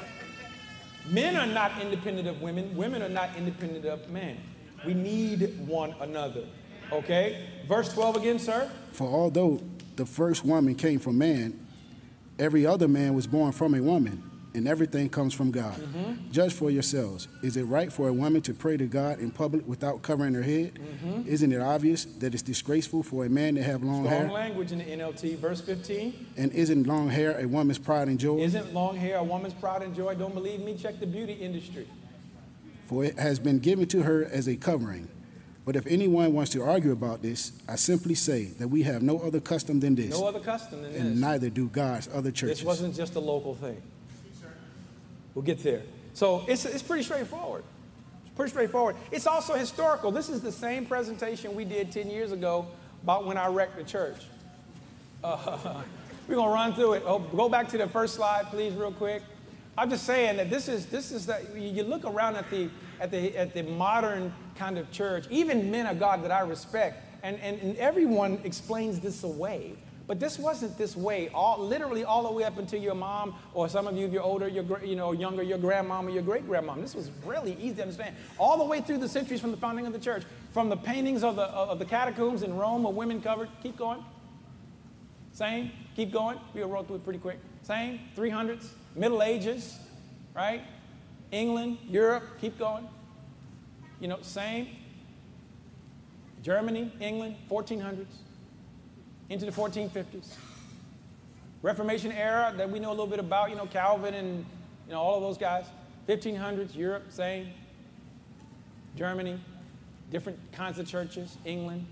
Men are not independent of women. Women are not independent of men. We need one another. Okay? Verse twelve again, sir. For although the first woman came from man, every other man was born from a woman, and everything comes from God. Mm-hmm. Judge for yourselves. Is it right for a woman to pray to God in public without covering her head? Mm-hmm. Isn't it obvious that it's disgraceful for a man to have long Strong hair? Strong language in the N L T, verse fifteen. And isn't long hair a woman's pride and joy? Isn't long hair a woman's pride and joy? Don't believe me? Check the beauty industry. For it has been given to her as a covering. But if anyone wants to argue about this, I simply say that we have no other custom than this. No other custom than this. And neither do God's other churches. This wasn't just a local thing. We'll get there. So it's, it's pretty straightforward. It's pretty straightforward. It's also historical. This is the same presentation we did ten years ago about when I wrecked the church. Uh, we're going to run through it. Oh, go back to the first slide, please, real quick. I'm just saying that this is, this is that you look around at the, at the, at the modern kind of church, even men of God that I respect, and, and, and everyone explains this away. But this wasn't this way, all, literally all the way up until your mom, or some of you, if you're older, your, you know, younger, your grandmom or your great-grandmom. This was really easy to understand. All the way through the centuries from the founding of the church, from the paintings of the, of the catacombs in Rome of women covered. Keep going. Same. Keep going. We'll roll through it pretty quick. Same. three hundreds. Middle Ages, right? England, Europe. Keep going. You know, same. Germany, England, fourteen hundreds. Into the fourteen fifties. Reformation era that we know a little bit about, you know, Calvin and, you know, all of those guys. fifteen hundreds, Europe, same. Germany, different kinds of churches. England,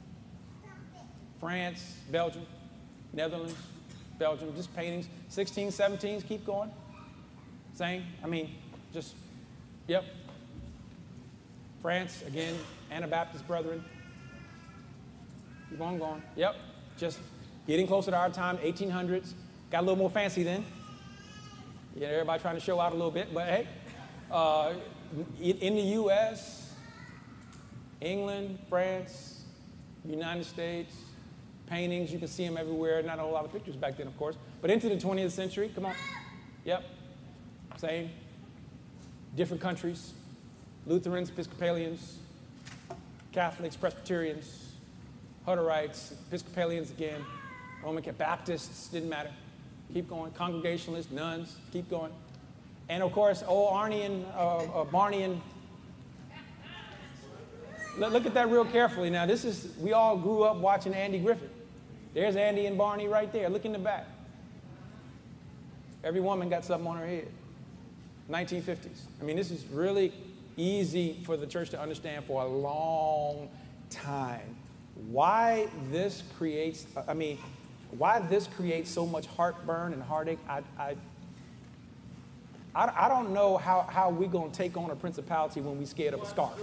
France, Belgium, Netherlands, Belgium, just paintings. sixteen, seventeens, keep going. Same, I mean, just, yep. France, again, Anabaptist brethren. Keep on going, yep. Just getting closer to our time, eighteen hundreds. Got a little more fancy then. Yeah, everybody trying to show out a little bit, but hey, uh, in the U S, England, France, United States, paintings, you can see them everywhere. Not a whole lot of pictures back then, of course. But into the twentieth century, come on. Yep, same. Different countries, Lutherans, Episcopalians, Catholics, Presbyterians, Hutterites, Episcopalians again, Roman Baptists, didn't matter. Keep going. Congregationalists, nuns, keep going. And of course, old Arnian, uh, uh, Barnian. Look, look at that real carefully. Now, this is, we all grew up watching Andy Griffith. There's Andy and Barney right there. Look in the back. Every woman got something on her head. nineteen fifties. I mean, this is really easy for the church to understand for a long time. Why this creates, I mean, why this creates so much heartburn and heartache, I, I, I, I don't know how, how we're going to take on a principality when we're scared of a scarf.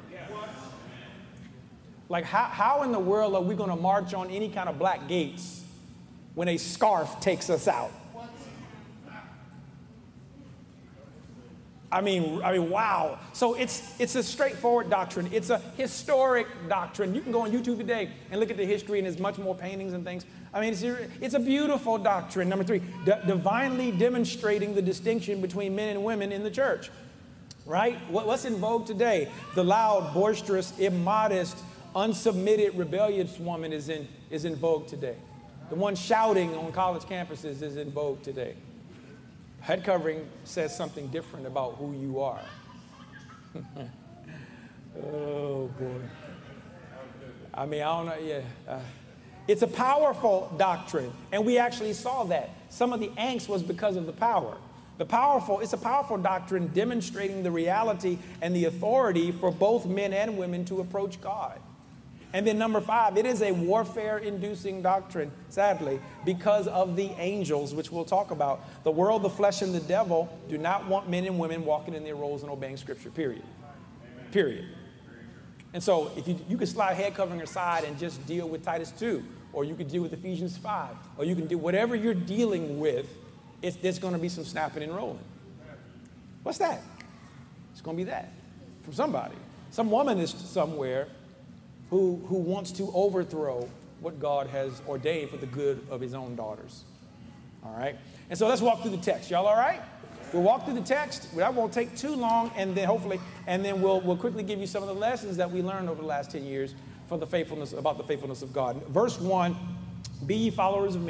Like, how, how in the world are we going to march on any kind of black gates when a scarf takes us out? I mean, I mean, wow. So it's, it's a straightforward doctrine. It's a historic doctrine. You can go on YouTube today and look at the history, and there's much more paintings and things. I mean, it's, it's a beautiful doctrine. Number three, d- divinely demonstrating the distinction between men and women in the church, right? What, what's in vogue today? The loud, boisterous, immodest, unsubmitted, rebellious woman is in, is in vogue today. The one shouting on college campuses is in vogue today. Head covering says something different about who you are. Oh, boy. I mean, I don't know, yeah. Uh, it's a powerful doctrine, and we actually saw that. Some of the angst was because of the power. The powerful, it's a powerful doctrine demonstrating the reality and the authority for both men and women to approach God. And then number five, it is a warfare-inducing doctrine, sadly, because of the angels, which we'll talk about. The world, the flesh, and the devil do not want men and women walking in their roles and obeying Scripture, period. Period. And so if you, you could slide head covering aside and just deal with Titus two, or you could deal with Ephesians five, or you can do whatever you're dealing with, it's, there's going to be some snapping and rolling. What's that? It's going to be that from somebody. Some woman is somewhere who, who wants to overthrow what God has ordained for the good of his own daughters. All right? And so let's walk through the text. Y'all all right? We'll walk through the text. That won't take too long, and then hopefully, and then we'll, we'll quickly give you some of the lessons that we learned over the last ten years for the faithfulness, about the faithfulness of God. Verse one, be ye followers of me,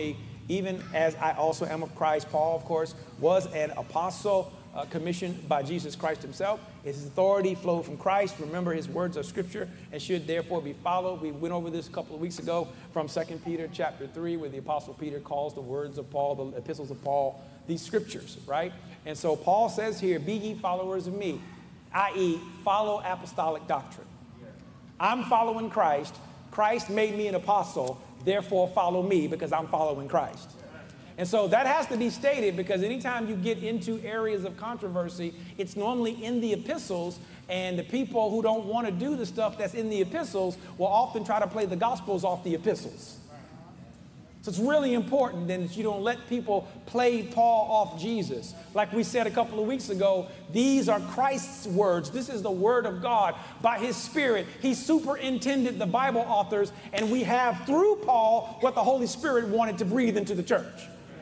even as I also am of Christ. Paul, of course, was an apostle uh, commissioned by Jesus Christ himself. His authority flowed from Christ. Remember, his words are scripture and should therefore be followed. We went over this a couple of weeks ago from Second Peter chapter three, where the apostle Peter calls the words of Paul, the epistles of Paul, these scriptures, right? And so Paul says here, be ye followers of me, that is follow apostolic doctrine. I'm following Christ. Christ made me an apostle, therefore follow me because I'm following Christ. And so that has to be stated, because anytime you get into areas of controversy, it's normally in the epistles, and the people who don't want to do the stuff that's in the epistles will often try to play the gospels off the epistles. So it's really important then that you don't let people play Paul off Jesus. Like we said a couple of weeks ago, these are Christ's words. This is the word of God. By his Spirit, he superintended the Bible authors, and we have through Paul what the Holy Spirit wanted to breathe into the church.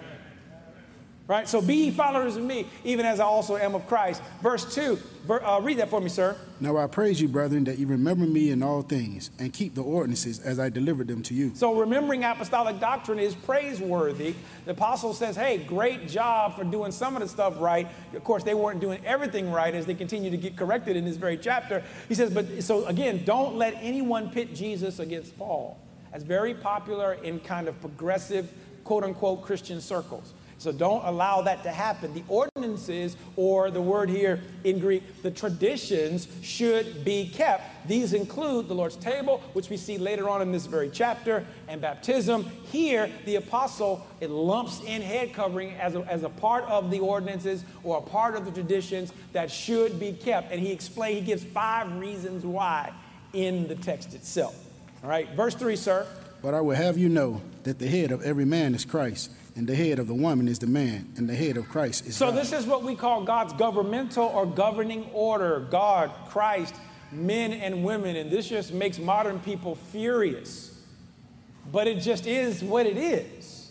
Right? So be ye followers of me, even as I also am of Christ. Verse two, ver, uh, read that for me, sir. Now I praise you, brethren, that you remember me in all things, and keep the ordinances as I delivered them to you. So remembering apostolic doctrine is praiseworthy. The apostle says, hey, great job for doing some of the stuff right. Of course, they weren't doing everything right as they continue to get corrected in this very chapter. He says, but so again, don't let anyone pit Jesus against Paul. That's very popular in kind of progressive, quote unquote, Christian circles. So don't allow that to happen. The ordinances, or the word here in Greek, the traditions, should be kept. These include the Lord's table, which we see later on in this very chapter, and baptism. Here, the apostle, it lumps in head covering as a, as a part of the ordinances or a part of the traditions that should be kept. And he explains, he gives five reasons why in the text itself. All right, verse three, sir. But I will have you know that the head of every man is Christ, and the head of the woman is the man, and the head of Christ is So God. this is what we call God's governmental or governing order. God, Christ, men and women, and this just makes modern people furious. But it just is what it is.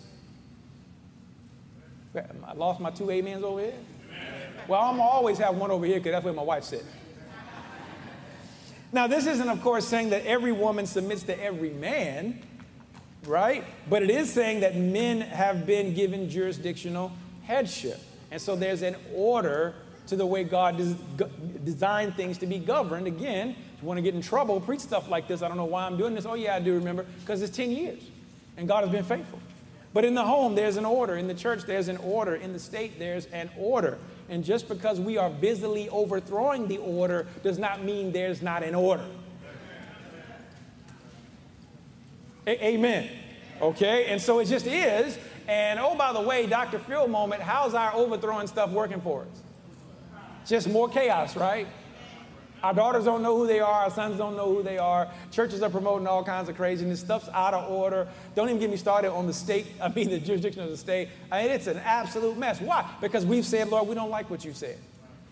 I lost my two amens over here? Well, I'm gonna always have one over here because that's where my wife sits. Now, this isn't, of course, saying that every woman submits to every man, right? But it is saying that men have been given jurisdictional headship. And so there's an order to the way God des designed things to be governed. Again, if you want to get in trouble, preach stuff like this. I don't know why I'm doing this. Oh, yeah, I do remember, because it's ten years, and God has been faithful. But in the home, there's an order. In the church, there's an order. In the state, there's an order. And just because we are busily overthrowing the order does not mean there's not an order. A Amen. Okay, and so it just is. And oh, by the way, Doctor Phil moment, how's our overthrowing stuff working for us? Just more chaos, right? Our daughters don't know who they are. Our sons don't know who they are. Churches are promoting all kinds of craziness. Stuff's out of order. Don't even get me started on the state, I mean the jurisdiction of the state. I mean, it's an absolute mess. Why? Because we've said, Lord, we don't like what you said.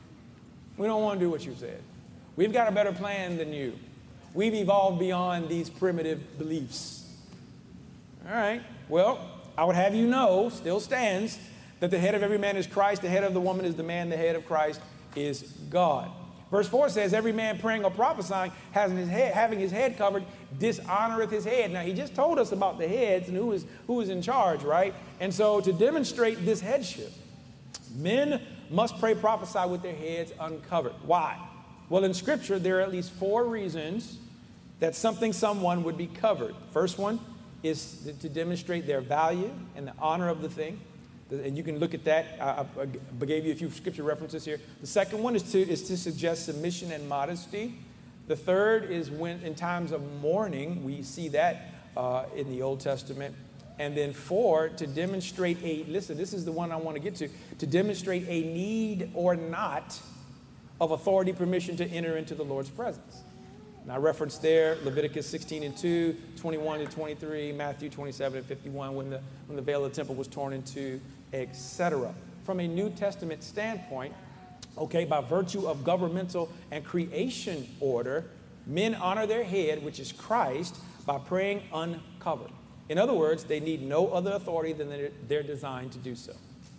We don't want to do what you said. We've got a better plan than you. We've evolved beyond these primitive beliefs. All right, well, I would have you know, still stands, that the head of every man is Christ, the head of the woman is the man, the head of Christ is God. Verse four says, every man praying or prophesying, having his head, having his head covered, dishonoreth his head. Now, he just told us about the heads and who is, who is in charge, right? And so to demonstrate this headship, men must pray, prophesy with their heads uncovered. Why? Well, in Scripture, there are at least four reasons that something, someone would be covered. First one is to demonstrate their value and the honor of the thing. And you can look at that. I, I gave you a few scripture references here. The second one is to, is to suggest submission and modesty. The third is when in times of mourning, we see that uh, in the Old Testament. And then four, to demonstrate a, listen, this is the one I want to get to, to demonstrate a need or not of authority permission to enter into the Lord's presence. And I referenced there Leviticus sixteen and two, twenty-one to twenty-three, Matthew twenty-seven and fifty-one, when the, when the veil of the temple was torn in two, et cetera. From a New Testament standpoint, okay, by virtue of governmental and creation order, men honor their head, which is Christ, by praying uncovered. In other words, they need no other authority than they're, they're designed to do so.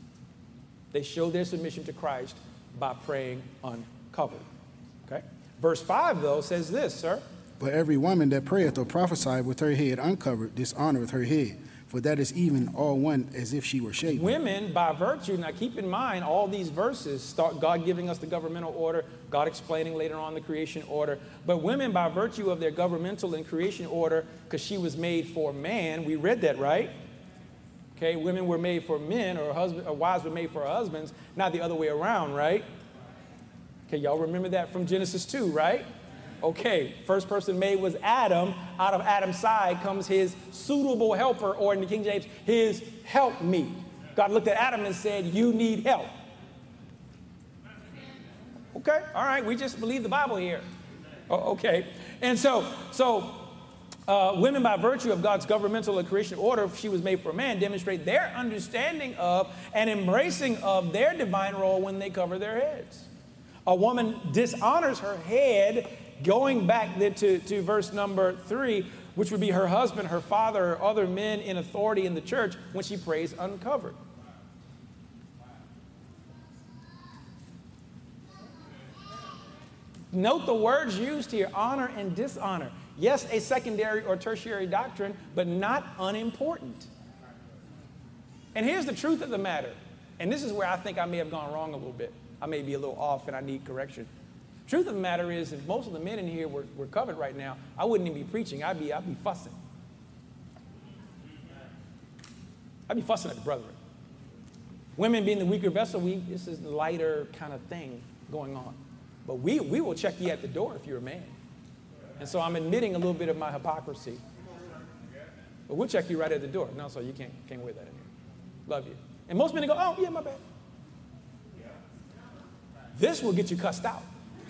They show their submission to Christ by praying uncovered. Okay? Verse five, though, says this, sir. But every woman that prayeth or prophesieth with her head uncovered dishonoreth her head. for that is even all one as if she were shaven. Women, by virtue, now keep in mind all these verses, start God giving us the governmental order, God explaining later on the creation order. But women, by virtue of their governmental and creation order, because she was made for man, we read that, right? Okay, women were made for men, or, husband, or wives were made for husbands, not the other way around, right? Okay, y'all remember that from Genesis two, right? Okay, first person made was Adam. Out of Adam's side comes his suitable helper, or in the King James, his helpmeet. God looked at Adam and said, you need help. Okay, all right, we just believe the Bible here. Oh, okay, and so, so uh, women, by virtue of God's governmental and creation order, she was made for man, demonstrate their understanding of and embracing of their divine role when they cover their heads. A woman dishonors her head, going back to, to verse number three, which would be her husband, her father, or other men in authority in the church when she prays uncovered. Note the words used here, honor and dishonor. Yes, a secondary or tertiary doctrine, but not unimportant. And here's the truth of the matter. And this is where I think I may have gone wrong a little bit. I may be a little off and I need correction. Truth of the matter is, if most of the men in here were, were covered right now, I wouldn't even be preaching. I'd be, I'd be fussing. I'd be fussing at the brethren. Women being the weaker vessel, we, this is a lighter kind of thing going on. But we, we will check you at the door if you're a man. And so I'm admitting a little bit of my hypocrisy. But we'll check you right at the door. No, so you can't, can't wear that in here. Love you. And most men go, oh, yeah, my bad. This will get you cussed out.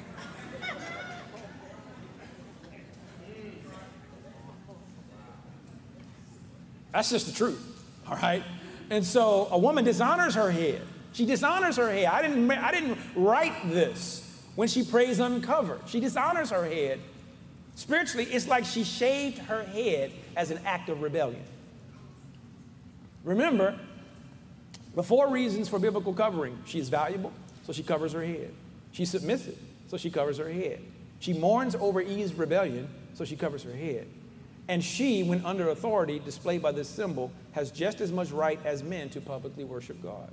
That's just the truth, all right? And so a woman dishonors her head. She dishonors her head. I didn't, I didn't write this when she prays uncovered. She dishonors her head. Spiritually, it's like she shaved her head as an act of rebellion. Remember, the four reasons for biblical covering: she is valuable, so she covers her head. She's submissive, so she covers her head. She mourns over Eve's rebellion, so she covers her head. And she, when under authority displayed by this symbol, has just as much right as men to publicly worship God.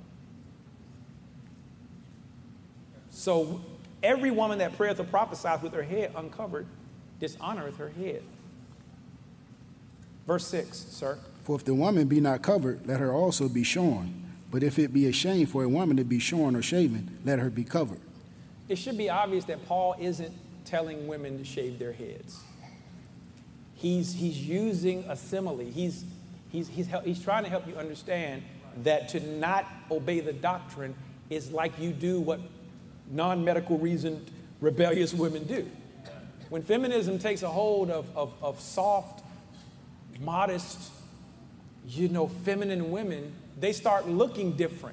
So every woman that prayeth or prophesieth with her head uncovered dishonoreth her head. Verse six, sir. For if the woman be not covered, let her also be shorn. But if it be a shame for a woman to be shorn or shaven, let her be covered. It should be obvious that Paul isn't telling women to shave their heads. He's, he's using a simile. He's, he's, he's, he's trying to help you understand that to not obey the doctrine is like you do what non-medical reasoned rebellious women do. When feminism takes a hold of, of, of soft, modest, you know, feminine women, they start looking different.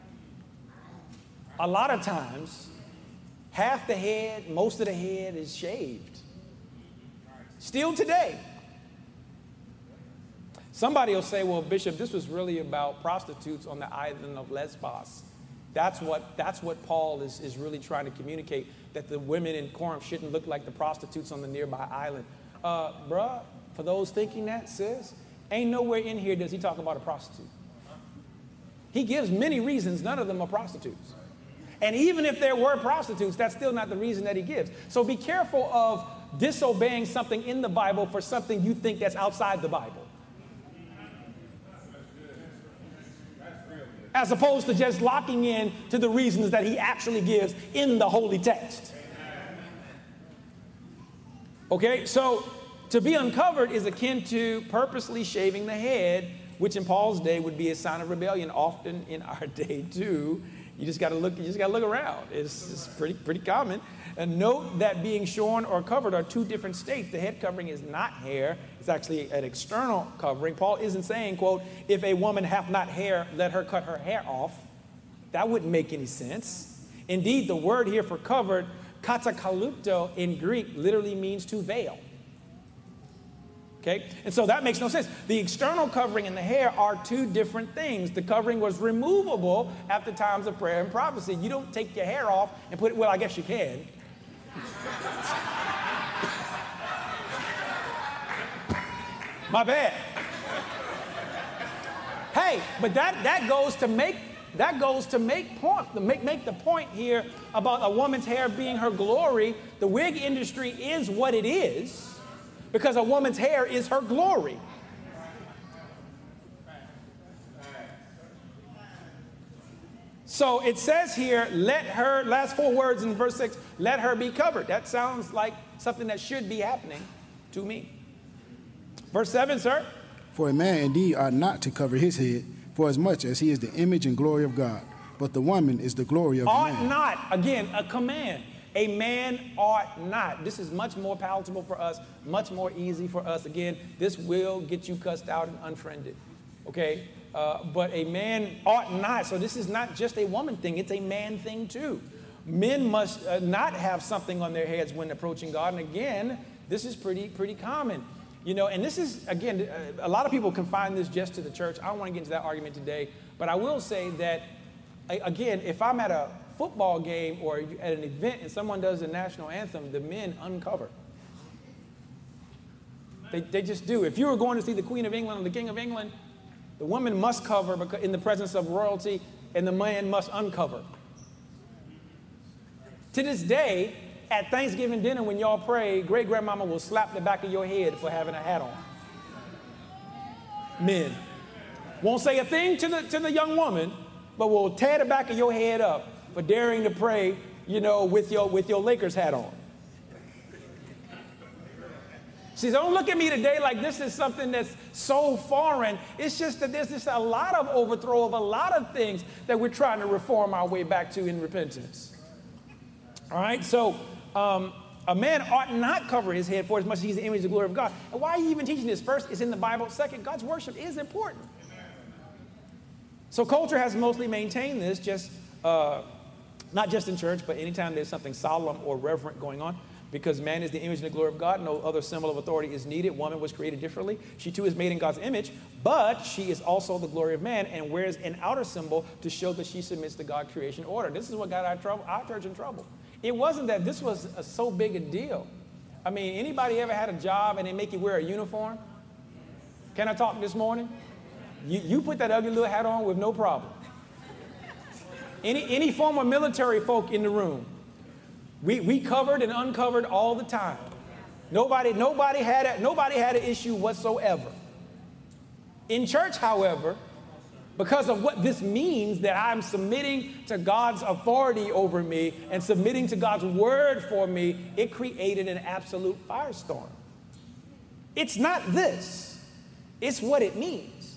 A lot of times, half the head, most of the head is shaved. Still today. Somebody will say, well, Bishop, this was really about prostitutes on the island of Lesbos. That's what, that's what Paul is, is really trying to communicate, that the women in Corinth shouldn't look like the prostitutes on the nearby island. Uh, bruh, for those thinking that, sis, ain't nowhere in here does he talk about a prostitute. He gives many reasons, none of them are prostitutes. And even if there were prostitutes, that's still not the reason that he gives. So be careful of disobeying something in the Bible for something you think that's outside the Bible. As opposed to just locking in to the reasons that he actually gives in the holy text. Okay, so to be uncovered is akin to purposely shaving the head, which in Paul's day would be a sign of rebellion, often in our day too. You just got to look. You just got to look around. It's, it's pretty, pretty common. And note that being shorn or covered are two different states. The head covering is not hair; it's actually an external covering. Paul isn't saying, "quote If a woman hath not hair, let her cut her hair off." That wouldn't make any sense. Indeed, the word here for covered, katakalupto in Greek, literally means to veil. Okay, and so that makes no sense. The external covering and the hair are two different things. The covering was removable after times of prayer and prophecy. You don't take your hair off and put it, well, I guess you can. My bad. Right, but that, that goes to make that goes to make point make make the point here about a woman's hair being her glory. The wig industry is what it is because a woman's hair is her glory. So it says here, let her, last four words in verse six, let her be covered. That sounds like something that should be happening to me. Verse seven, sir. For a man indeed ought not to cover his head, for as much as he is the image and glory of God. But the woman is the glory of the man. Ought not. Again, a command. A man ought not. This is much more palatable for us, much more easy for us. Again, this will get you cussed out and unfriended. Okay? Uh, but a man ought not. So this is not just a woman thing. It's a man thing too. Men must uh, not have something on their heads when approaching God. And again, this is pretty, pretty common. You know, and this is, again, a lot of people confine this just to the church. I don't want to get into that argument today. But I will say that, again, if I'm at a football game or at an event and someone does the national anthem, the men uncover. They, they just do. If you were going to see the Queen of England or the King of England, the woman must cover because in the presence of royalty, and the man must uncover. To this day, at Thanksgiving dinner, when y'all pray, great-grandmama will slap the back of your head for having a hat on. Men. Won't say a thing to the, to the young woman, but will tear the back of your head up for daring to pray, you know, with your, with your Lakers hat on. See, don't look at me today like this is something that's so foreign. It's just that there's just a lot of overthrow of a lot of things that we're trying to reform our way back to in repentance. All right, so um, a man ought not cover his head for as much as he's the image of the glory of God. And why are you even teaching this? First, it's in the Bible. Second, God's worship is important. So culture has mostly maintained this, just uh, not just in church, but anytime there's something solemn or reverent going on. Because man is the image and the glory of God, no other symbol of authority is needed. Woman was created differently. She too is made in God's image, but she is also the glory of man and wears an outer symbol to show that she submits to God's creation order. This is what got our, trouble, our church in trouble. It wasn't that this was a, so big a deal. I mean, anybody ever had a job and they make you wear a uniform? Can I talk this morning? You, you put that ugly little hat on with no problem. Any, any former military folk in the room? We, we covered and uncovered all the time. Nobody, nobody, had a, nobody had an issue whatsoever. In church, however, because of what this means, that I'm submitting to God's authority over me and submitting to God's word for me, it created an absolute firestorm. It's not this. It's what it means.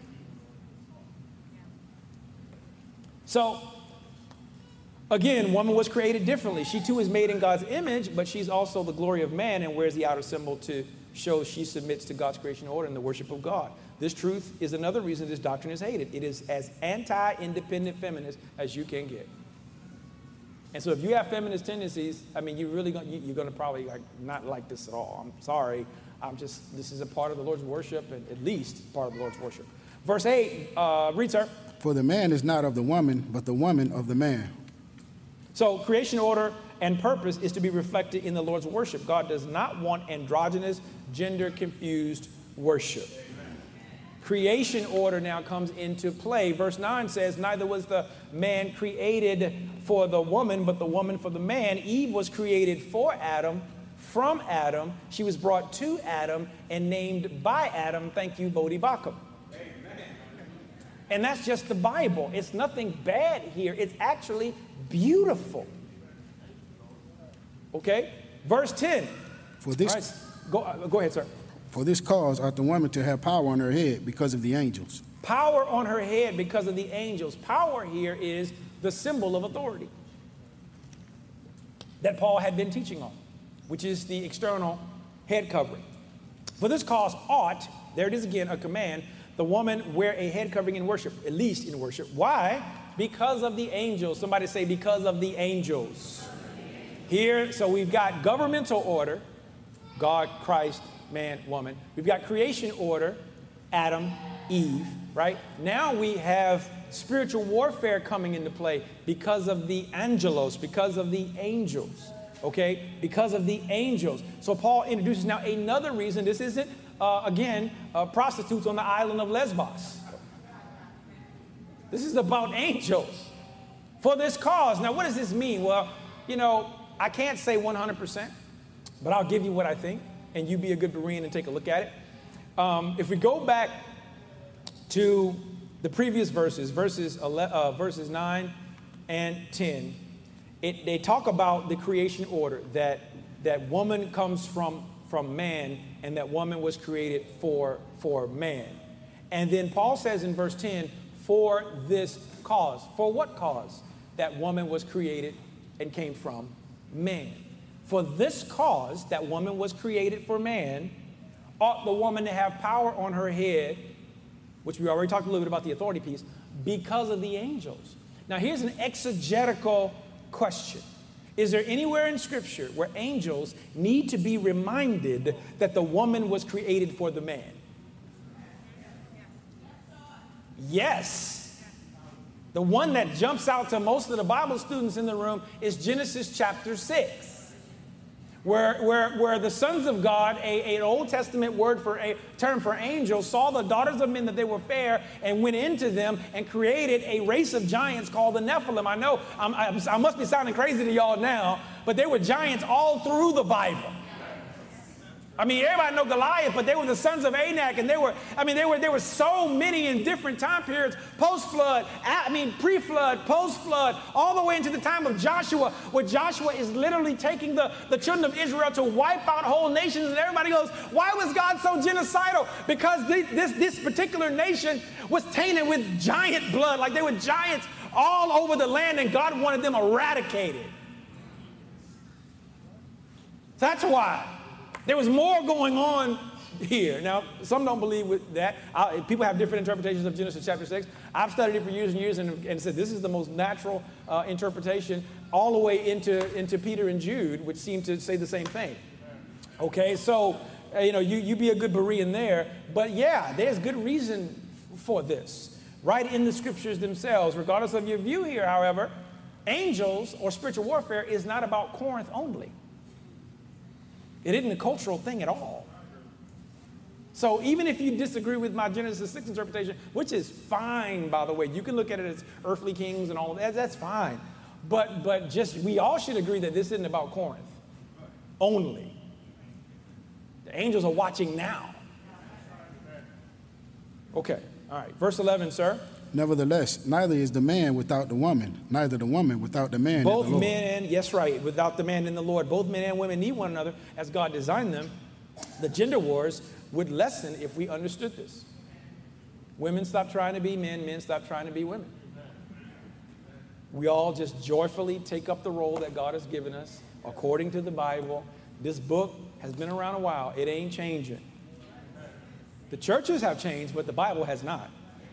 So, again, woman was created differently. She too is made in God's image, but she's also the glory of man and wears the outer symbol to show she submits to God's creation order and the worship of God. This truth is another reason this doctrine is hated. It is as anti-independent feminist as you can get. And so if you have feminist tendencies, I mean, you're really going, you're going to probably like not like this at all. I'm sorry. I'm just, this is a part of the Lord's worship, and at least part of the Lord's worship. Verse eight, uh, read, sir. For the man is not of the woman, but the woman of the man. So creation order and purpose is to be reflected in the Lord's worship. God does not want androgynous, gender-confused worship. Creation order now comes into play. Verse nine says, neither was the man created for the woman, but the woman for the man. Eve was created for Adam, from Adam. She was brought to Adam and named by Adam. Thank you, Bodhi Bakum. And that's just the Bible. It's nothing bad here. It's actually beautiful. Okay? Verse ten. For this, right, go, uh, go ahead, sir. For this cause ought the woman to have power on her head because of the angels. Power on her head because of the angels. Power here is the symbol of authority that Paul had been teaching on, which is the external head covering. For this cause ought, there it is again, a command, the woman wear a head covering in worship, at least in worship. Why? Because of the angels. Somebody say, because of the angels. Here, so we've got governmental order, God, Christ, man, woman. We've got creation order, Adam, Eve, right? Now we have spiritual warfare coming into play because of the angelos, because of the angels, okay? Because of the angels. So Paul introduces now another reason. This isn't, uh, again, uh, prostitutes on the island of Lesbos. This is about angels for this cause. Now, what does this mean? Well, you know, I can't say one hundred percent, but I'll give you what I think, and you be a good Berean and take a look at it. Um, if we go back to the previous verses, verses, uh, verses nine and ten, it, they talk about the creation order, that, that woman comes from, from man, and that woman was created for, for man. And then Paul says in verse ten, for this cause. For what cause? That woman was created and came from man. For this cause, that woman was created for man, ought the woman to have power on her head, which we already talked a little bit about the authority piece, because of the angels. Now, here's an exegetical question. Is there anywhere in Scripture where angels need to be reminded that the woman was created for the man? Yes. The one that jumps out to most of the Bible students in the room is Genesis chapter six, where, where, where the sons of God, a, an Old Testament word for a term for angels, saw the daughters of men that they were fair and went into them and created a race of giants called the Nephilim. I know I'm, I, I must be sounding crazy to y'all now, but there were giants all through the Bible. I mean, everybody know Goliath, but they were the sons of Anak, and they were, I mean, there were, there were so many in different time periods, post-flood, I mean, pre-flood, post-flood, all the way into the time of Joshua, where Joshua is literally taking the, the children of Israel to wipe out whole nations, and everybody goes, why was God so genocidal? Because this, this, this particular nation was tainted with giant blood, like they were giants all over the land, and God wanted them eradicated. That's why. There was more going on here. Now, some don't believe with that. I, people have different interpretations of Genesis chapter six. I've studied it for years and years and, and said this is the most natural uh, interpretation all the way into, into Peter and Jude, which seem to say the same thing. Okay, so, uh, you know, you, you be a good Berean there. But yeah, there's good reason for this. Right in the scriptures themselves, regardless of your view here, however, angels or spiritual warfare is not about Corinth only. It isn't a cultural thing at all. So even if you disagree with my Genesis six interpretation, which is fine, by the way, you can look at it as earthly kings and all of that, that's fine. But, but just, we all should agree that this isn't about Corinth only. The angels are watching now. Okay, all right, verse eleven, sir. Nevertheless, neither is the man without the woman, neither the woman without the man. Both the Lord. men and, yes, right, without the man and the Lord. Both men and women need one another as God designed them. The gender wars would lessen if we understood this. Women stop trying to be men, men stop trying to be women. We all just joyfully take up the role that God has given us according to the Bible. This book has been around a while. It ain't changing. The churches have changed, but the Bible has not.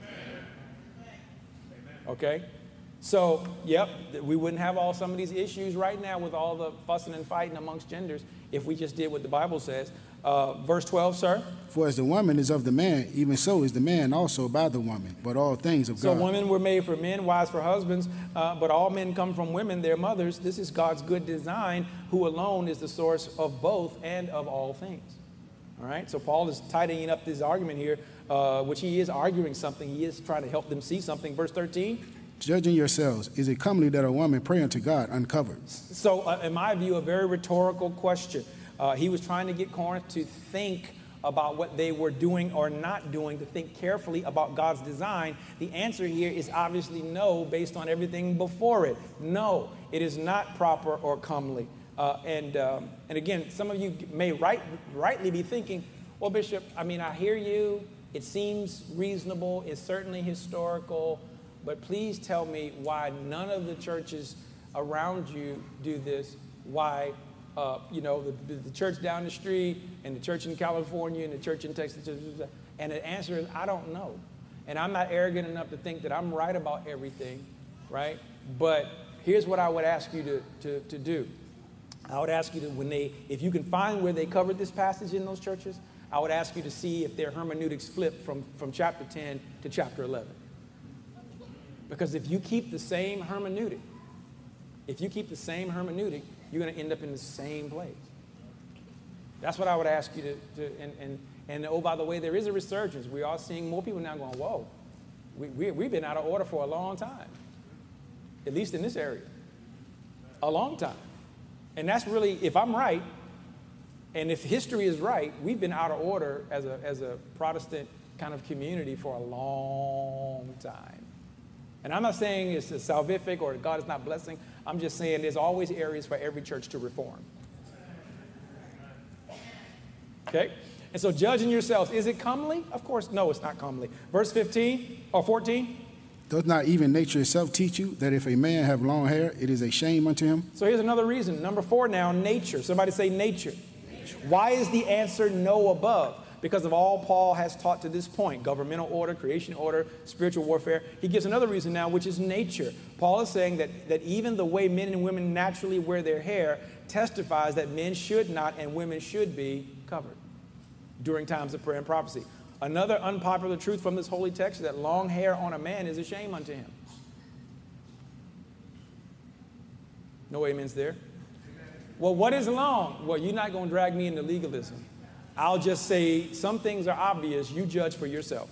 Okay, so, yep, we wouldn't have all some of these issues right now with all the fussing and fighting amongst genders if we just did what the Bible says. Uh, verse twelve, sir. For as the woman is of the man, even so is the man also by the woman, but all things of so God. So women were made for men, wives for husbands, uh, but all men come from women, their mothers. This is God's good design, who alone is the source of both and of all things. All right, so Paul is tidying up this argument here, uh, which he is arguing something. He is trying to help them see something. Verse thirteen. Judging yourselves, is it comely that a woman pray unto God uncovered? So, uh, in my view, a very rhetorical question. Uh, he was trying to get Corinth to think about what they were doing or not doing, to think carefully about God's design. The answer here is obviously no, based on everything before it. No, it is not proper or comely. Uh, and, um, and again, some of you may right, rightly be thinking, well, Bishop, I mean, I hear you. It seems reasonable. It's certainly historical. But please tell me why none of the churches around you do this. Why, uh, you know, the, the church down the street and the church in California and the church in Texas. And the answer is, I don't know. And I'm not arrogant enough to think that I'm right about everything, right? But here's what I would ask you to, to, to do. I would ask you to, when they, if you can find where they covered this passage in those churches, I would ask you to see if their hermeneutics flip from, from chapter ten to chapter eleven. Because if you keep the same hermeneutic, if you keep the same hermeneutic, you're going to end up in the same place. That's what I would ask you to, to and, and, and oh, by the way, there is a resurgence. We are seeing more people now going, whoa, We, we, we've been out of order for a long time, at least in this area, a long time. And that's really, if I'm right, and if history is right, we've been out of order as a, as a Protestant kind of community for a long time. And I'm not saying it's a salvific or God is not blessing. I'm just saying there's always areas for every church to reform. Okay? And so judging yourselves, is it comely? Of course, no, it's not comely. Verse fifteen or fourteen. Does not even nature itself teach you that if a man have long hair, it is a shame unto him? So here's another reason. Number four now, nature. Somebody say nature. Nature. Why is the answer no above? Because of all Paul has taught to this point, governmental order, creation order, spiritual warfare. He gives another reason now, which is nature. Paul is saying that, that even the way men and women naturally wear their hair testifies that men should not and women should be covered during times of prayer and prophecy. Another unpopular truth from this holy text is that long hair on a man is a shame unto him. No amens there? Well, what is long? Well, you're not going to drag me into legalism. I'll just say some things are obvious. You judge for yourself.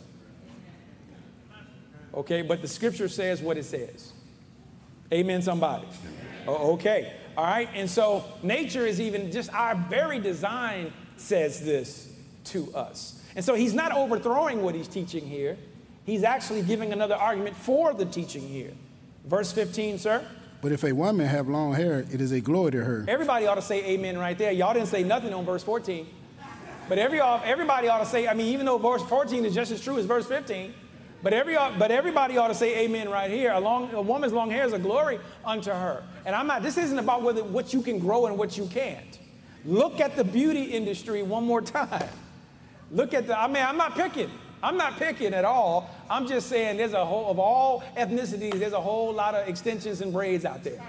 Okay, but the scripture says what it says. Amen, somebody. Oh, okay, all right. And so nature is even just our very design says this to us. And so he's not overthrowing what he's teaching here. He's actually giving another argument for the teaching here. Verse fifteen, sir. But if a woman have long hair, it is a glory to her. Everybody ought to say amen right there. Y'all didn't say nothing on verse fourteen. But every, everybody ought to say, I mean, even though verse fourteen is just as true as verse fifteen, but, every, but everybody ought to say amen right here. A, long, a woman's long hair is a glory unto her. And I'm not, this isn't about whether, what you can grow and what you can't. Look at the beauty industry one more time. Look at the, I mean, I'm not picking. I'm not picking at all. I'm just saying there's a whole, of all ethnicities, there's a whole lot of extensions and braids out there.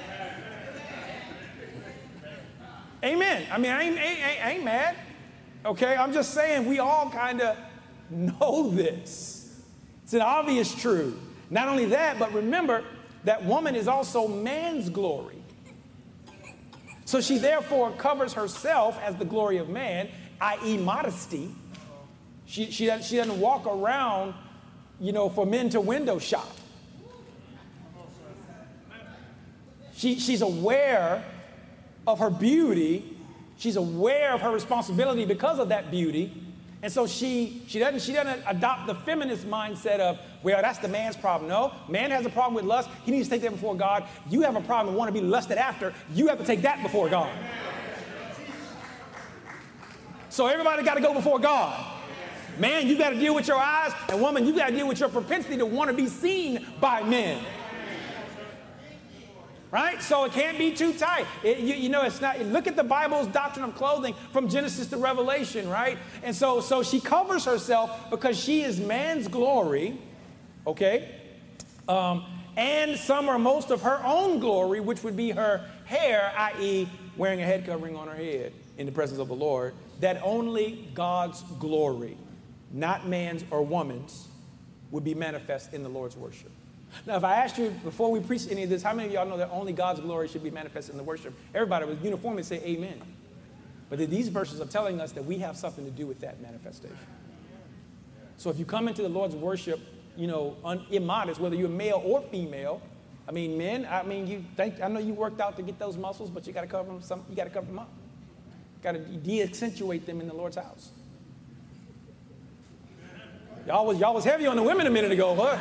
Amen. I mean, I ain't, ain't, ain't mad. Okay, I'm just saying we all kind of know this. It's an obvious truth. Not only that, but remember that woman is also man's glory. So she therefore covers herself as the glory of man, that is modesty. She, she, she doesn't walk around, you know, for men to window shop. She, she's aware of her beauty. She's aware of her responsibility because of that beauty. And so she, she, doesn't, she doesn't adopt the feminist mindset of, well, that's the man's problem. No, man has a problem with lust. He needs to take that before God. You have a problem and want to be lusted after. You have to take that before God. So everybody got to go before God. Man, you got to deal with your eyes. And woman, you got to deal with your propensity to want to be seen by men. Right? So it can't be too tight. It, you, you know, it's not, look at the Bible's doctrine of clothing from Genesis to Revelation, right? And so, so she covers herself because she is man's glory, okay? Um, and some or most of her own glory, which would be her hair, that is wearing a head covering on her head in the presence of the Lord, that only God's glory, not man's or woman's, would be manifest in the Lord's worship. Now, if I asked you before we preach any of this, how many of y'all know that only God's glory should be manifested in the worship? Everybody would uniformly say amen. But these verses are telling us that we have something to do with that manifestation. So if you come into the Lord's worship, you know, un- immodest, whether you're male or female, I mean, men, I mean, you think, I know you worked out to get those muscles, but you got to cover them. Some, you got to cover them up. Got to de-accentuate them in the Lord's house. Y'all was, y'all was heavy on the women a minute ago, huh?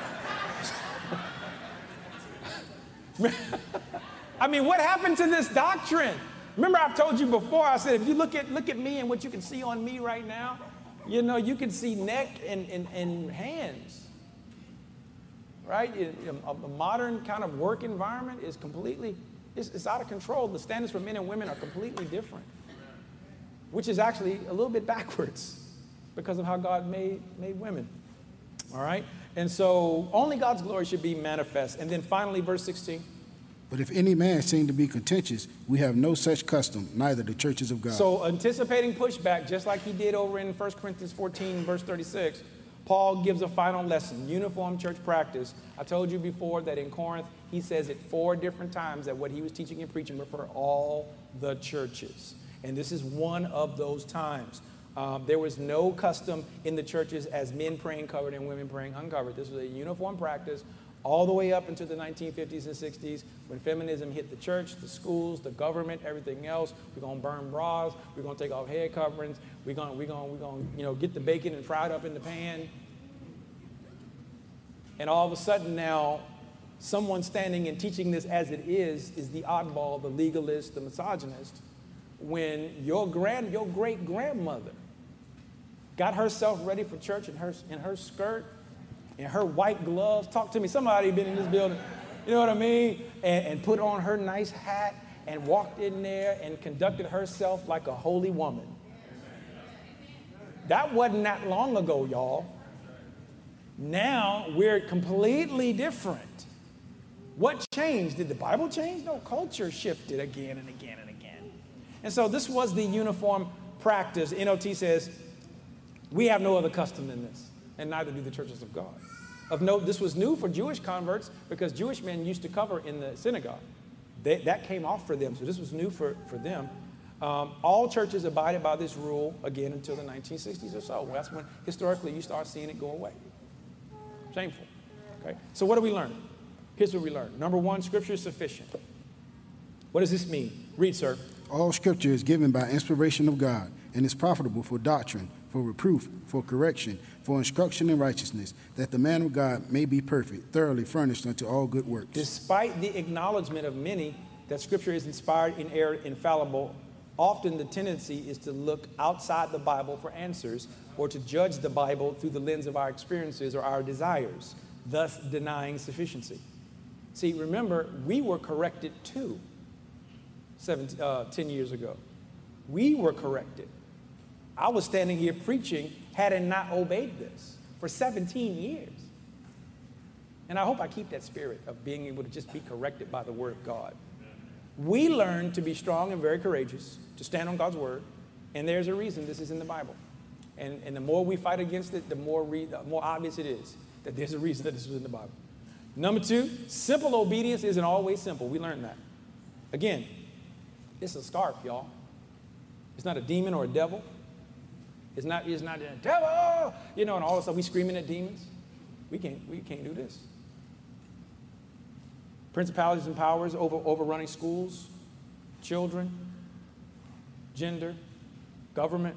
I mean, what happened to this doctrine? Remember, I've told you before, I said, if you look at look at me and what you can see on me right now, you know, you can see neck and, and, and hands, right? A, a modern kind of work environment is completely, it's, it's out of control. The standards for men and women are completely different, which is actually a little bit backwards because of how God made, made women, all right? And so only God's glory should be manifest. And then finally, verse sixteen. But if any man seem to be contentious, we have no such custom, neither the churches of God. So anticipating pushback, just like he did over in First Corinthians fourteen, verse thirty-six, Paul gives a final lesson, uniform church practice. I told you before that in Corinth, he says it four different times that what he was teaching and preaching were for all the churches. And this is one of those times. Um, there was no custom in the churches as men praying covered and women praying uncovered. This was a uniform practice all the way up into the nineteen fifties and sixties when feminism hit the church, the schools, the government, everything else. We're going to burn bras. We're going to take off head coverings. We're going we're going we're going you know, get the bacon and fry it up in the pan. And all of a sudden now, someone standing and teaching this as it is is the oddball, the legalist, the misogynist, when your grand, your great-grandmother got herself ready for church in her, in her skirt, in her white gloves. Talk to me. Somebody been in this building. You know what I mean? And, and put on her nice hat and walked in there and conducted herself like a holy woman. That wasn't that long ago, y'all. Now we're completely different. What changed? Did the Bible change? No, culture shifted again and again and again. And so this was the uniform practice. N O T says, we have no other custom than this, and neither do the churches of God. Of note, this was new for Jewish converts because Jewish men used to cover in the synagogue. They, that came off for them, so this was new for, for them. Um, all churches abided by this rule, again, until the nineteen sixties or so. That's when, historically, you start seeing it go away. Shameful. Okay? So what do we learn? Here's what we learn. Number one, Scripture is sufficient. What does this mean? Read, sir. All Scripture is given by inspiration of God and is profitable for doctrine, for reproof, for correction, for instruction in righteousness, that the man of God may be perfect, thoroughly furnished unto all good works. Despite the acknowledgement of many that Scripture is inspired, inerrant, infallible, often the tendency is to look outside the Bible for answers or to judge the Bible through the lens of our experiences or our desires, thus denying sufficiency. See, remember, we were corrected too seven, uh, ten years ago. We were corrected. I was standing here preaching had I not obeyed this for seventeen years. And I hope I keep that spirit of being able to just be corrected by the Word of God. We learn to be strong and very courageous, to stand on God's Word, and there's a reason this is in the Bible. And, and the more we fight against it, the more, re, the more obvious it is that there's a reason that this was in the Bible. Number two, simple obedience isn't always simple. We learned that. Again, it's a scarf, y'all. It's not a demon or a devil. It's not, it's not a devil, you know, and all of a sudden we screaming at demons. We can't, we can't do this. Principalities and powers over, overrunning schools, children, gender, government.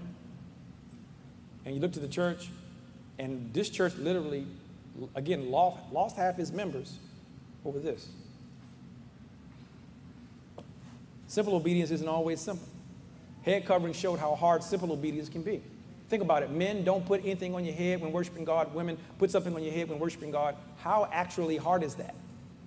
And you look to the church, and this church literally, again, lost, lost half its members over this. Simple obedience isn't always simple. Head covering showed how hard simple obedience can be. Think about it. Men, don't put anything on your head when worshiping God. Women, put something on your head when worshiping God. How actually hard is that?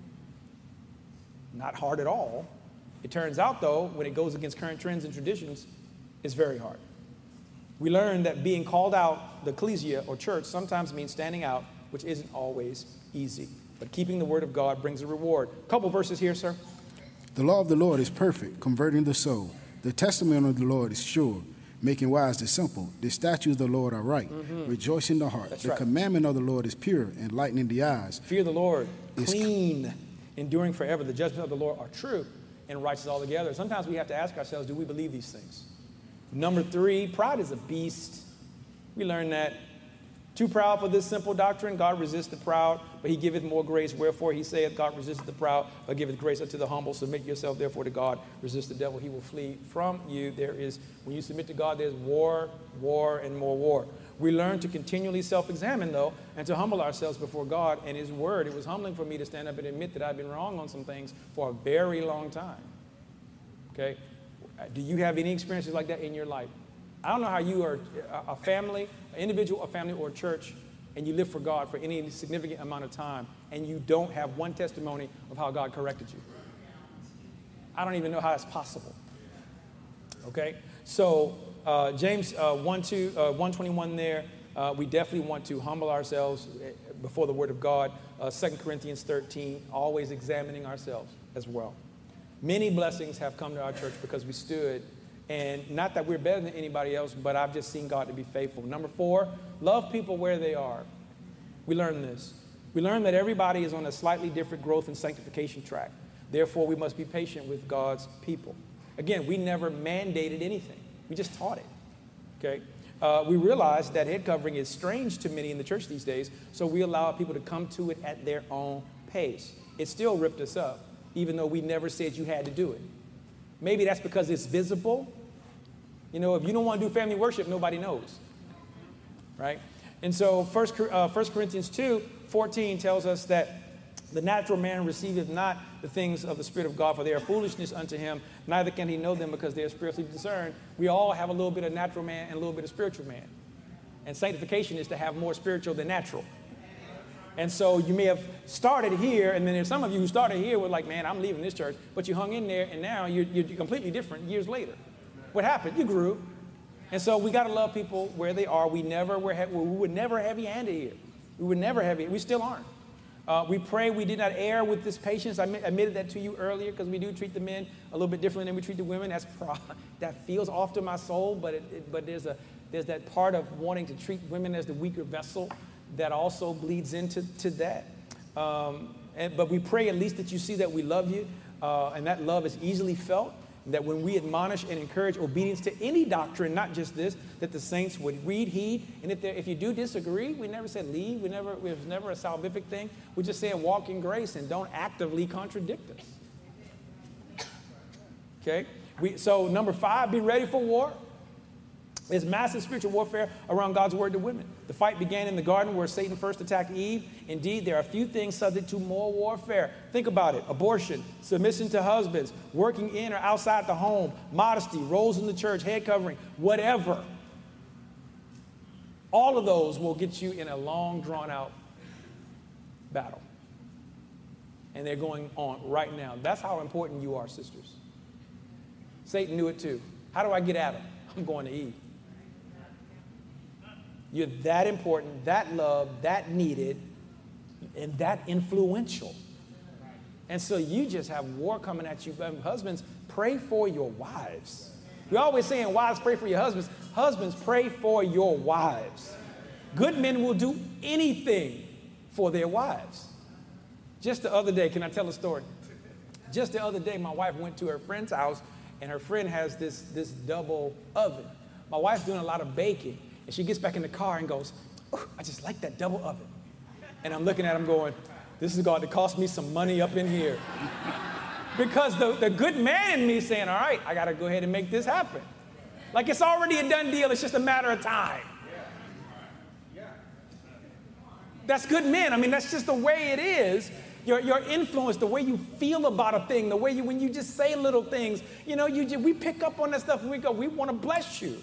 Not hard at all. It turns out, though, when it goes against current trends and traditions, it's very hard. We learn that being called out, the ecclesia or church, sometimes means standing out, which isn't always easy. But keeping the word of God brings a reward. A couple verses here, sir. The law of the Lord is perfect, converting the soul. The testimony of the Lord is sure, making wise the simple. The statutes of the Lord are right, mm-hmm. rejoicing the heart. That's the right. commandment of the Lord is pure, enlightening the eyes. Fear the Lord, It's clean, enduring forever. The judgments of the Lord are true and righteous altogether. Sometimes we have to ask ourselves, do we believe these things? Number three, pride is a beast. We learn that. Too proud for this simple doctrine, God resists the proud, but he giveth more grace. Wherefore he saith, God resisteth the proud, but giveth grace unto the humble. Submit yourself therefore to God. Resist the devil, he will flee from you. There is, when you submit to God, there's war, war, and more war. We learn to continually self-examine, though, and to humble ourselves before God and his word. It was humbling for me to stand up and admit that I've been wrong on some things for a very long time. Okay? Do you have any experiences like that in your life? I don't know how you are a family, an individual, a family, or a church, and you live for God for any significant amount of time, and you don't have one testimony of how God corrected you. I don't even know how that's possible. Okay? So uh, James uh, one twenty-one there, uh, we definitely want to humble ourselves before the Word of God. Uh, Second Corinthians thirteen, always examining ourselves as well. Many blessings have come to our church because we stood. And not that we're better than anybody else, but I've just seen God to be faithful. Number four, love people where they are. We learn this. We learn that everybody is on a slightly different growth and sanctification track. Therefore, we must be patient with God's people. Again, we never mandated anything. We just taught it. Okay? Uh, we realize that head covering is strange to many in the church these days, so we allow people to come to it at their own pace. It still ripped us up, even though we never said you had to do it. Maybe that's because it's visible. You know, if you don't want to do family worship, nobody knows, right? And so First Corinthians two fourteen tells us that the natural man receiveth not the things of the Spirit of God, for they are foolishness unto him, neither can he know them because they are spiritually discerned. We all have a little bit of natural man and a little bit of spiritual man. And sanctification is to have more spiritual than natural. And so you may have started here, and then there's some of you who started here were like, man, I'm leaving this church, but you hung in there, and now you're, you're completely different years later. What happened? You grew. And so we got to love people where they are. We never were, we were never heavy-handed here. We were never heavy. We still aren't. Uh, we pray we did not err with this patience. I admitted that to you earlier because we do treat the men a little bit differently than we treat the women. That's pro that feels off to my soul, but it, it, but there's a there's that part of wanting to treat women as the weaker vessel that also bleeds into to that. Um, and, but we pray at least that you see that we love you, uh, and that love is easily felt. That when we admonish and encourage obedience to any doctrine, not just this, that the saints would read, heed, and if, if you do disagree, we never said leave, we never, it was never a salvific thing. We just said walk in grace and don't actively contradict us. Okay? We, so number five, be ready for war. There's massive spiritual warfare around God's word to women. The fight began in the garden where Satan first attacked Eve. Indeed, there are few things subject to more warfare. Think about it. Abortion, submission to husbands, working in or outside the home, modesty, roles in the church, head covering, whatever. All of those will get you in a long, drawn-out battle. And they're going on right now. That's how important you are, sisters. Satan knew it too. How do I get at him? I'm going to Eve. You're that important, that loved, that needed, and that influential. And so you just have war coming at you. Husbands, pray for your wives. We're always saying, wives, pray for your husbands. Husbands, pray for your wives. Good men will do anything for their wives. Just the other day, can I tell a story? Just the other day, my wife went to her friend's house, and her friend has this, this double oven. My wife's doing a lot of baking. And she gets back in the car and goes, oh, I just like that double oven. And I'm looking at him going, this is going to cost me some money up in here. Because the, the good man in me is saying, all right, I got to go ahead and make this happen. Like it's already a done deal. It's just a matter of time. That's good men. I mean, that's just the way it is. Your, your influence, the way you feel about a thing, the way you, when you just say little things, you know, you just, we pick up on that stuff and we go, we want to bless you.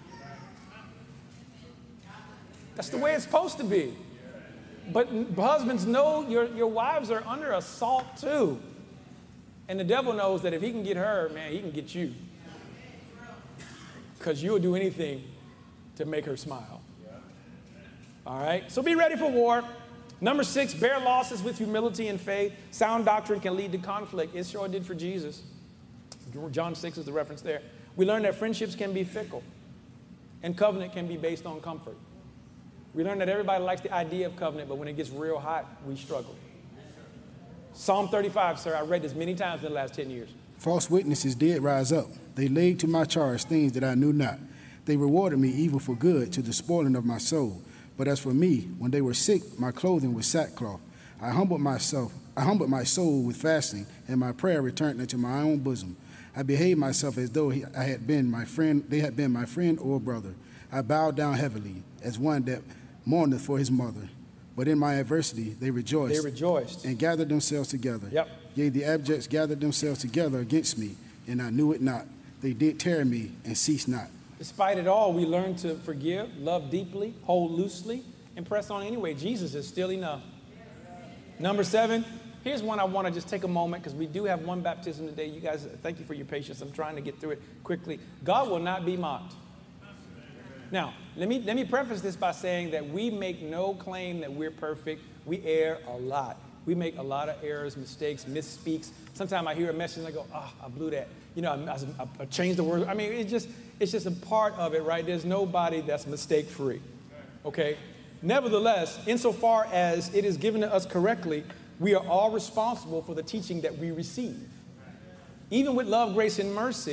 That's the way it's supposed to be. But husbands know your, your wives are under assault too. And the devil knows that if he can get her, man, he can get you. Because you'll do anything to make her smile. All right? So be ready for war. Number six, bear losses with humility and faith. Sound doctrine can lead to conflict. It sure did for Jesus. John six is the reference there. We learn that friendships can be fickle. And covenant can be based on comfort. We learn that everybody likes the idea of covenant, but when it gets real hot, we struggle. Psalm thirty-five, sir, I read this many times in the last ten years. False witnesses did rise up. They laid to my charge things that I knew not. They rewarded me evil for good to the spoiling of my soul. But as for me, when they were sick, my clothing was sackcloth. I humbled myself. I humbled my soul with fasting, and my prayer returned unto my own bosom. I behaved myself as though I had been my friend. They had been my friend or brother. I bowed down heavily, as one that mourneth for his mother. But in my adversity, they rejoiced. They rejoiced. And gathered themselves together. Yep. Yea, the abjects gathered themselves together against me, and I knew it not. They did tear me and ceased not. Despite it all, we learn to forgive, love deeply, hold loosely, and press on anyway. Jesus is still enough. Number seven, here's one I want to just take a moment because we do have one baptism today. You guys, thank you for your patience. I'm trying to get through it quickly. God will not be mocked. Now, let me, let me preface this by saying that we make no claim that we're perfect. We err a lot. We make a lot of errors, mistakes, misspeaks. Sometimes I hear a message and I go, oh, I blew that. You know, I, I, I changed the word. I mean, it's just, it's just a part of it, right? There's nobody that's mistake-free, okay? Nevertheless, insofar as it is given to us correctly, we are all responsible for the teaching that we receive. Even with love, grace, and mercy,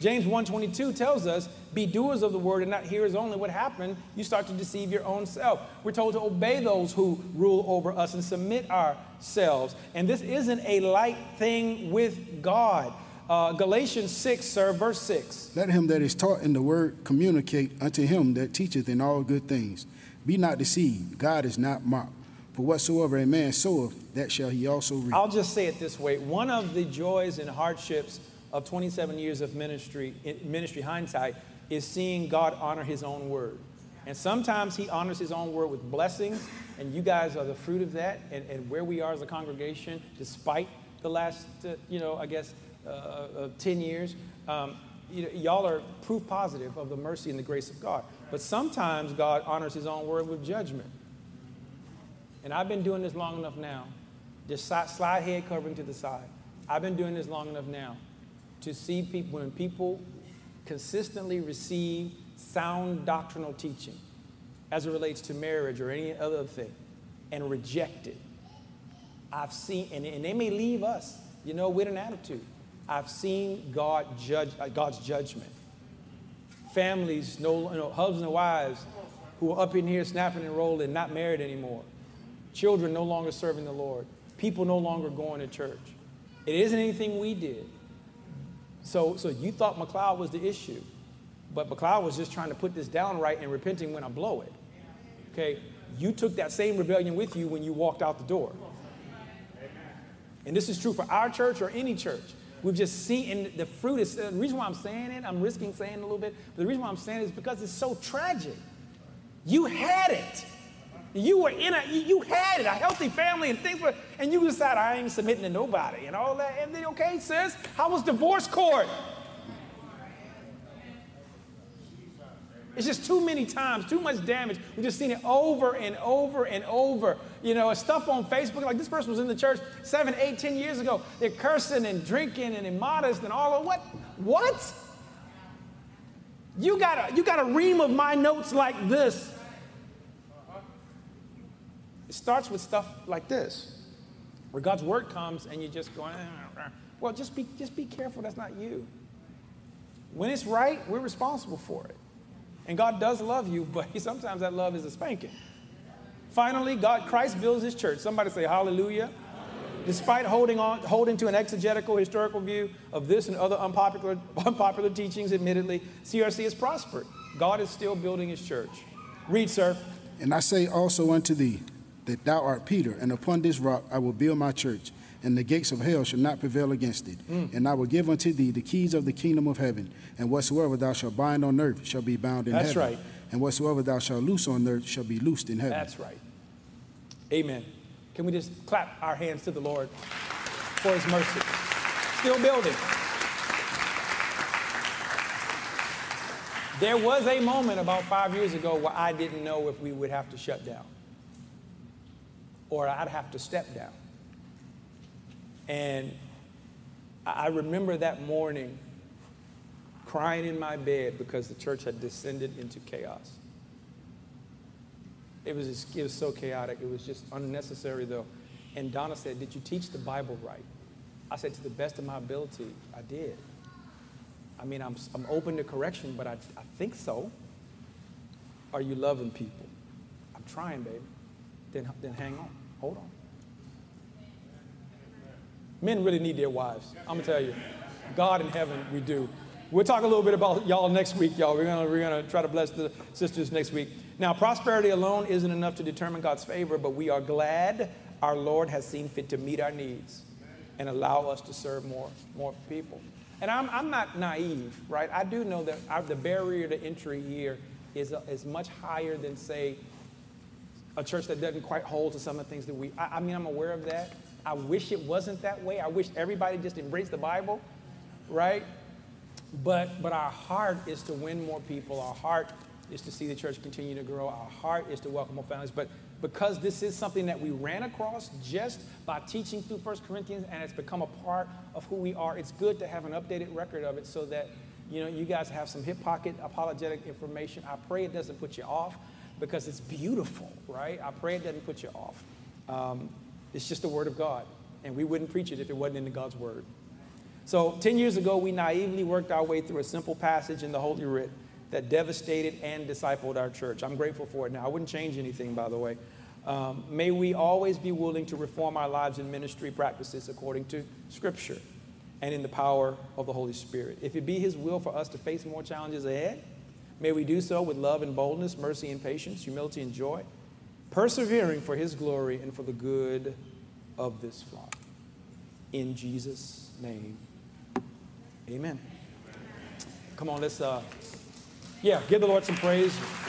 James one twenty-two tells us, be doers of the word and not hearers only. What happened? You start to deceive your own self. We're told to obey those who rule over us and submit ourselves. And this isn't a light thing with God. Uh, Galatians six, sir, verse six. Let him that is taught in the word communicate unto him that teacheth in all good things. Be not deceived. God is not mocked. For whatsoever a man soweth, that shall he also reap. I'll just say it this way. One of the joys and hardships of twenty-seven years of ministry, ministry hindsight, is seeing God honor his own word. And sometimes he honors his own word with blessings, and you guys are the fruit of that, and, and where we are as a congregation, despite the last, uh, you know, I guess, uh, uh, ten years, um, you know, y'all are proof positive of the mercy and the grace of God. But sometimes God honors his own word with judgment. And I've been doing this long enough now. Just slide head covering to the side. I've been doing this long enough now to see people, when people consistently receive sound doctrinal teaching as it relates to marriage or any other thing and reject it. I've seen, and, and they may leave us, you know, with an attitude. I've seen God judge, uh, God's judgment. Families, no, you know, husbands and wives who are up in here snapping and rolling, not married anymore. Children no longer serving the Lord. People no longer going to church. It isn't anything we did. So, so you thought McLeod was the issue, but McLeod was just trying to put this down right and repenting when I blow it. Okay, you took that same rebellion with you when you walked out the door. And this is true for our church or any church. We've just seen, and the fruit is, the reason why I'm saying it, I'm risking saying it a little bit, but the reason why I'm saying it is because it's so tragic. You had it. You were in a, you had it, a healthy family and things were, and you decided, I ain't submitting to nobody and all that. And then, okay, sis, how was divorce court? It's just too many times, too much damage. We've just seen it over and over and over. You know, stuff on Facebook, like this person was in the church seven, eight, ten years ago. They're cursing and drinking and immodest and all of what? What? You got a, you got a ream of my notes like this. It starts with stuff like this, where God's word comes and you just go, well, just be, just be careful. That's not you. When it's right, we're responsible for it. And God does love you, but sometimes that love is a spanking. Finally, God, Christ builds his church. Somebody say hallelujah. Hallelujah. Despite holding on, holding to an exegetical, historical view of this and other unpopular, unpopular teachings, admittedly, C R C has prospered. God is still building his church. Read, sir. And I say also unto thee, that thou art Peter, and upon this rock I will build my church, and the gates of hell shall not prevail against it. Mm. And I will give unto thee the keys of the kingdom of heaven, and whatsoever thou shalt bind on earth shall be bound in That's heaven. Right. And whatsoever thou shalt loose on earth shall be loosed in heaven. That's right. Amen. Can we just clap our hands to the Lord for his mercy? Still building. There was a moment about five years ago where I didn't know if we would have to shut down or I'd have to step down. And I remember that morning crying in my bed because the church had descended into chaos. It was, just, it was so chaotic. It was just unnecessary, though. And Donna said, did you teach the Bible right? I said, to the best of my ability, I did. I mean, I'm, I'm open to correction, but I, I think so. Are you loving people? I'm trying, baby. Then, then hang on. Hold on. Men really need their wives. I'm going to tell you. God in heaven, we do. We'll talk a little bit about y'all next week, y'all. We're going we're gonna try to bless the sisters next week. Now, prosperity alone isn't enough to determine God's favor, but we are glad our Lord has seen fit to meet our needs and allow us to serve more, more people. And I'm, I'm not naive, right? I do know that our, the barrier to entry here is, uh, is much higher than, say, a church that doesn't quite hold to some of the things that we, I, I mean, I'm aware of that. I wish it wasn't that way. I wish everybody just embraced the Bible, right? But, but our heart is to win more people. Our heart is to see the church continue to grow. Our heart is to welcome more families. But because this is something that we ran across just by teaching through First Corinthians, and it's become a part of who we are, it's good to have an updated record of it so that, you know, you guys have some hip pocket apologetic information. I pray it doesn't put you off because it's beautiful, right? I pray it doesn't put you off. Um, it's just the word of God, and we wouldn't preach it if it wasn't in God's word. So ten years ago, we naively worked our way through a simple passage in the Holy Writ that devastated and discipled our church. I'm grateful for it now. I wouldn't change anything, by the way. Um, may we always be willing to reform our lives and ministry practices according to Scripture and in the power of the Holy Spirit. If it be His will for us to face more challenges ahead, may we do so with love and boldness, mercy and patience, humility and joy, persevering for His glory and for the good of this flock. In Jesus' name, amen. Come on, let's, uh, yeah, give the Lord some praise.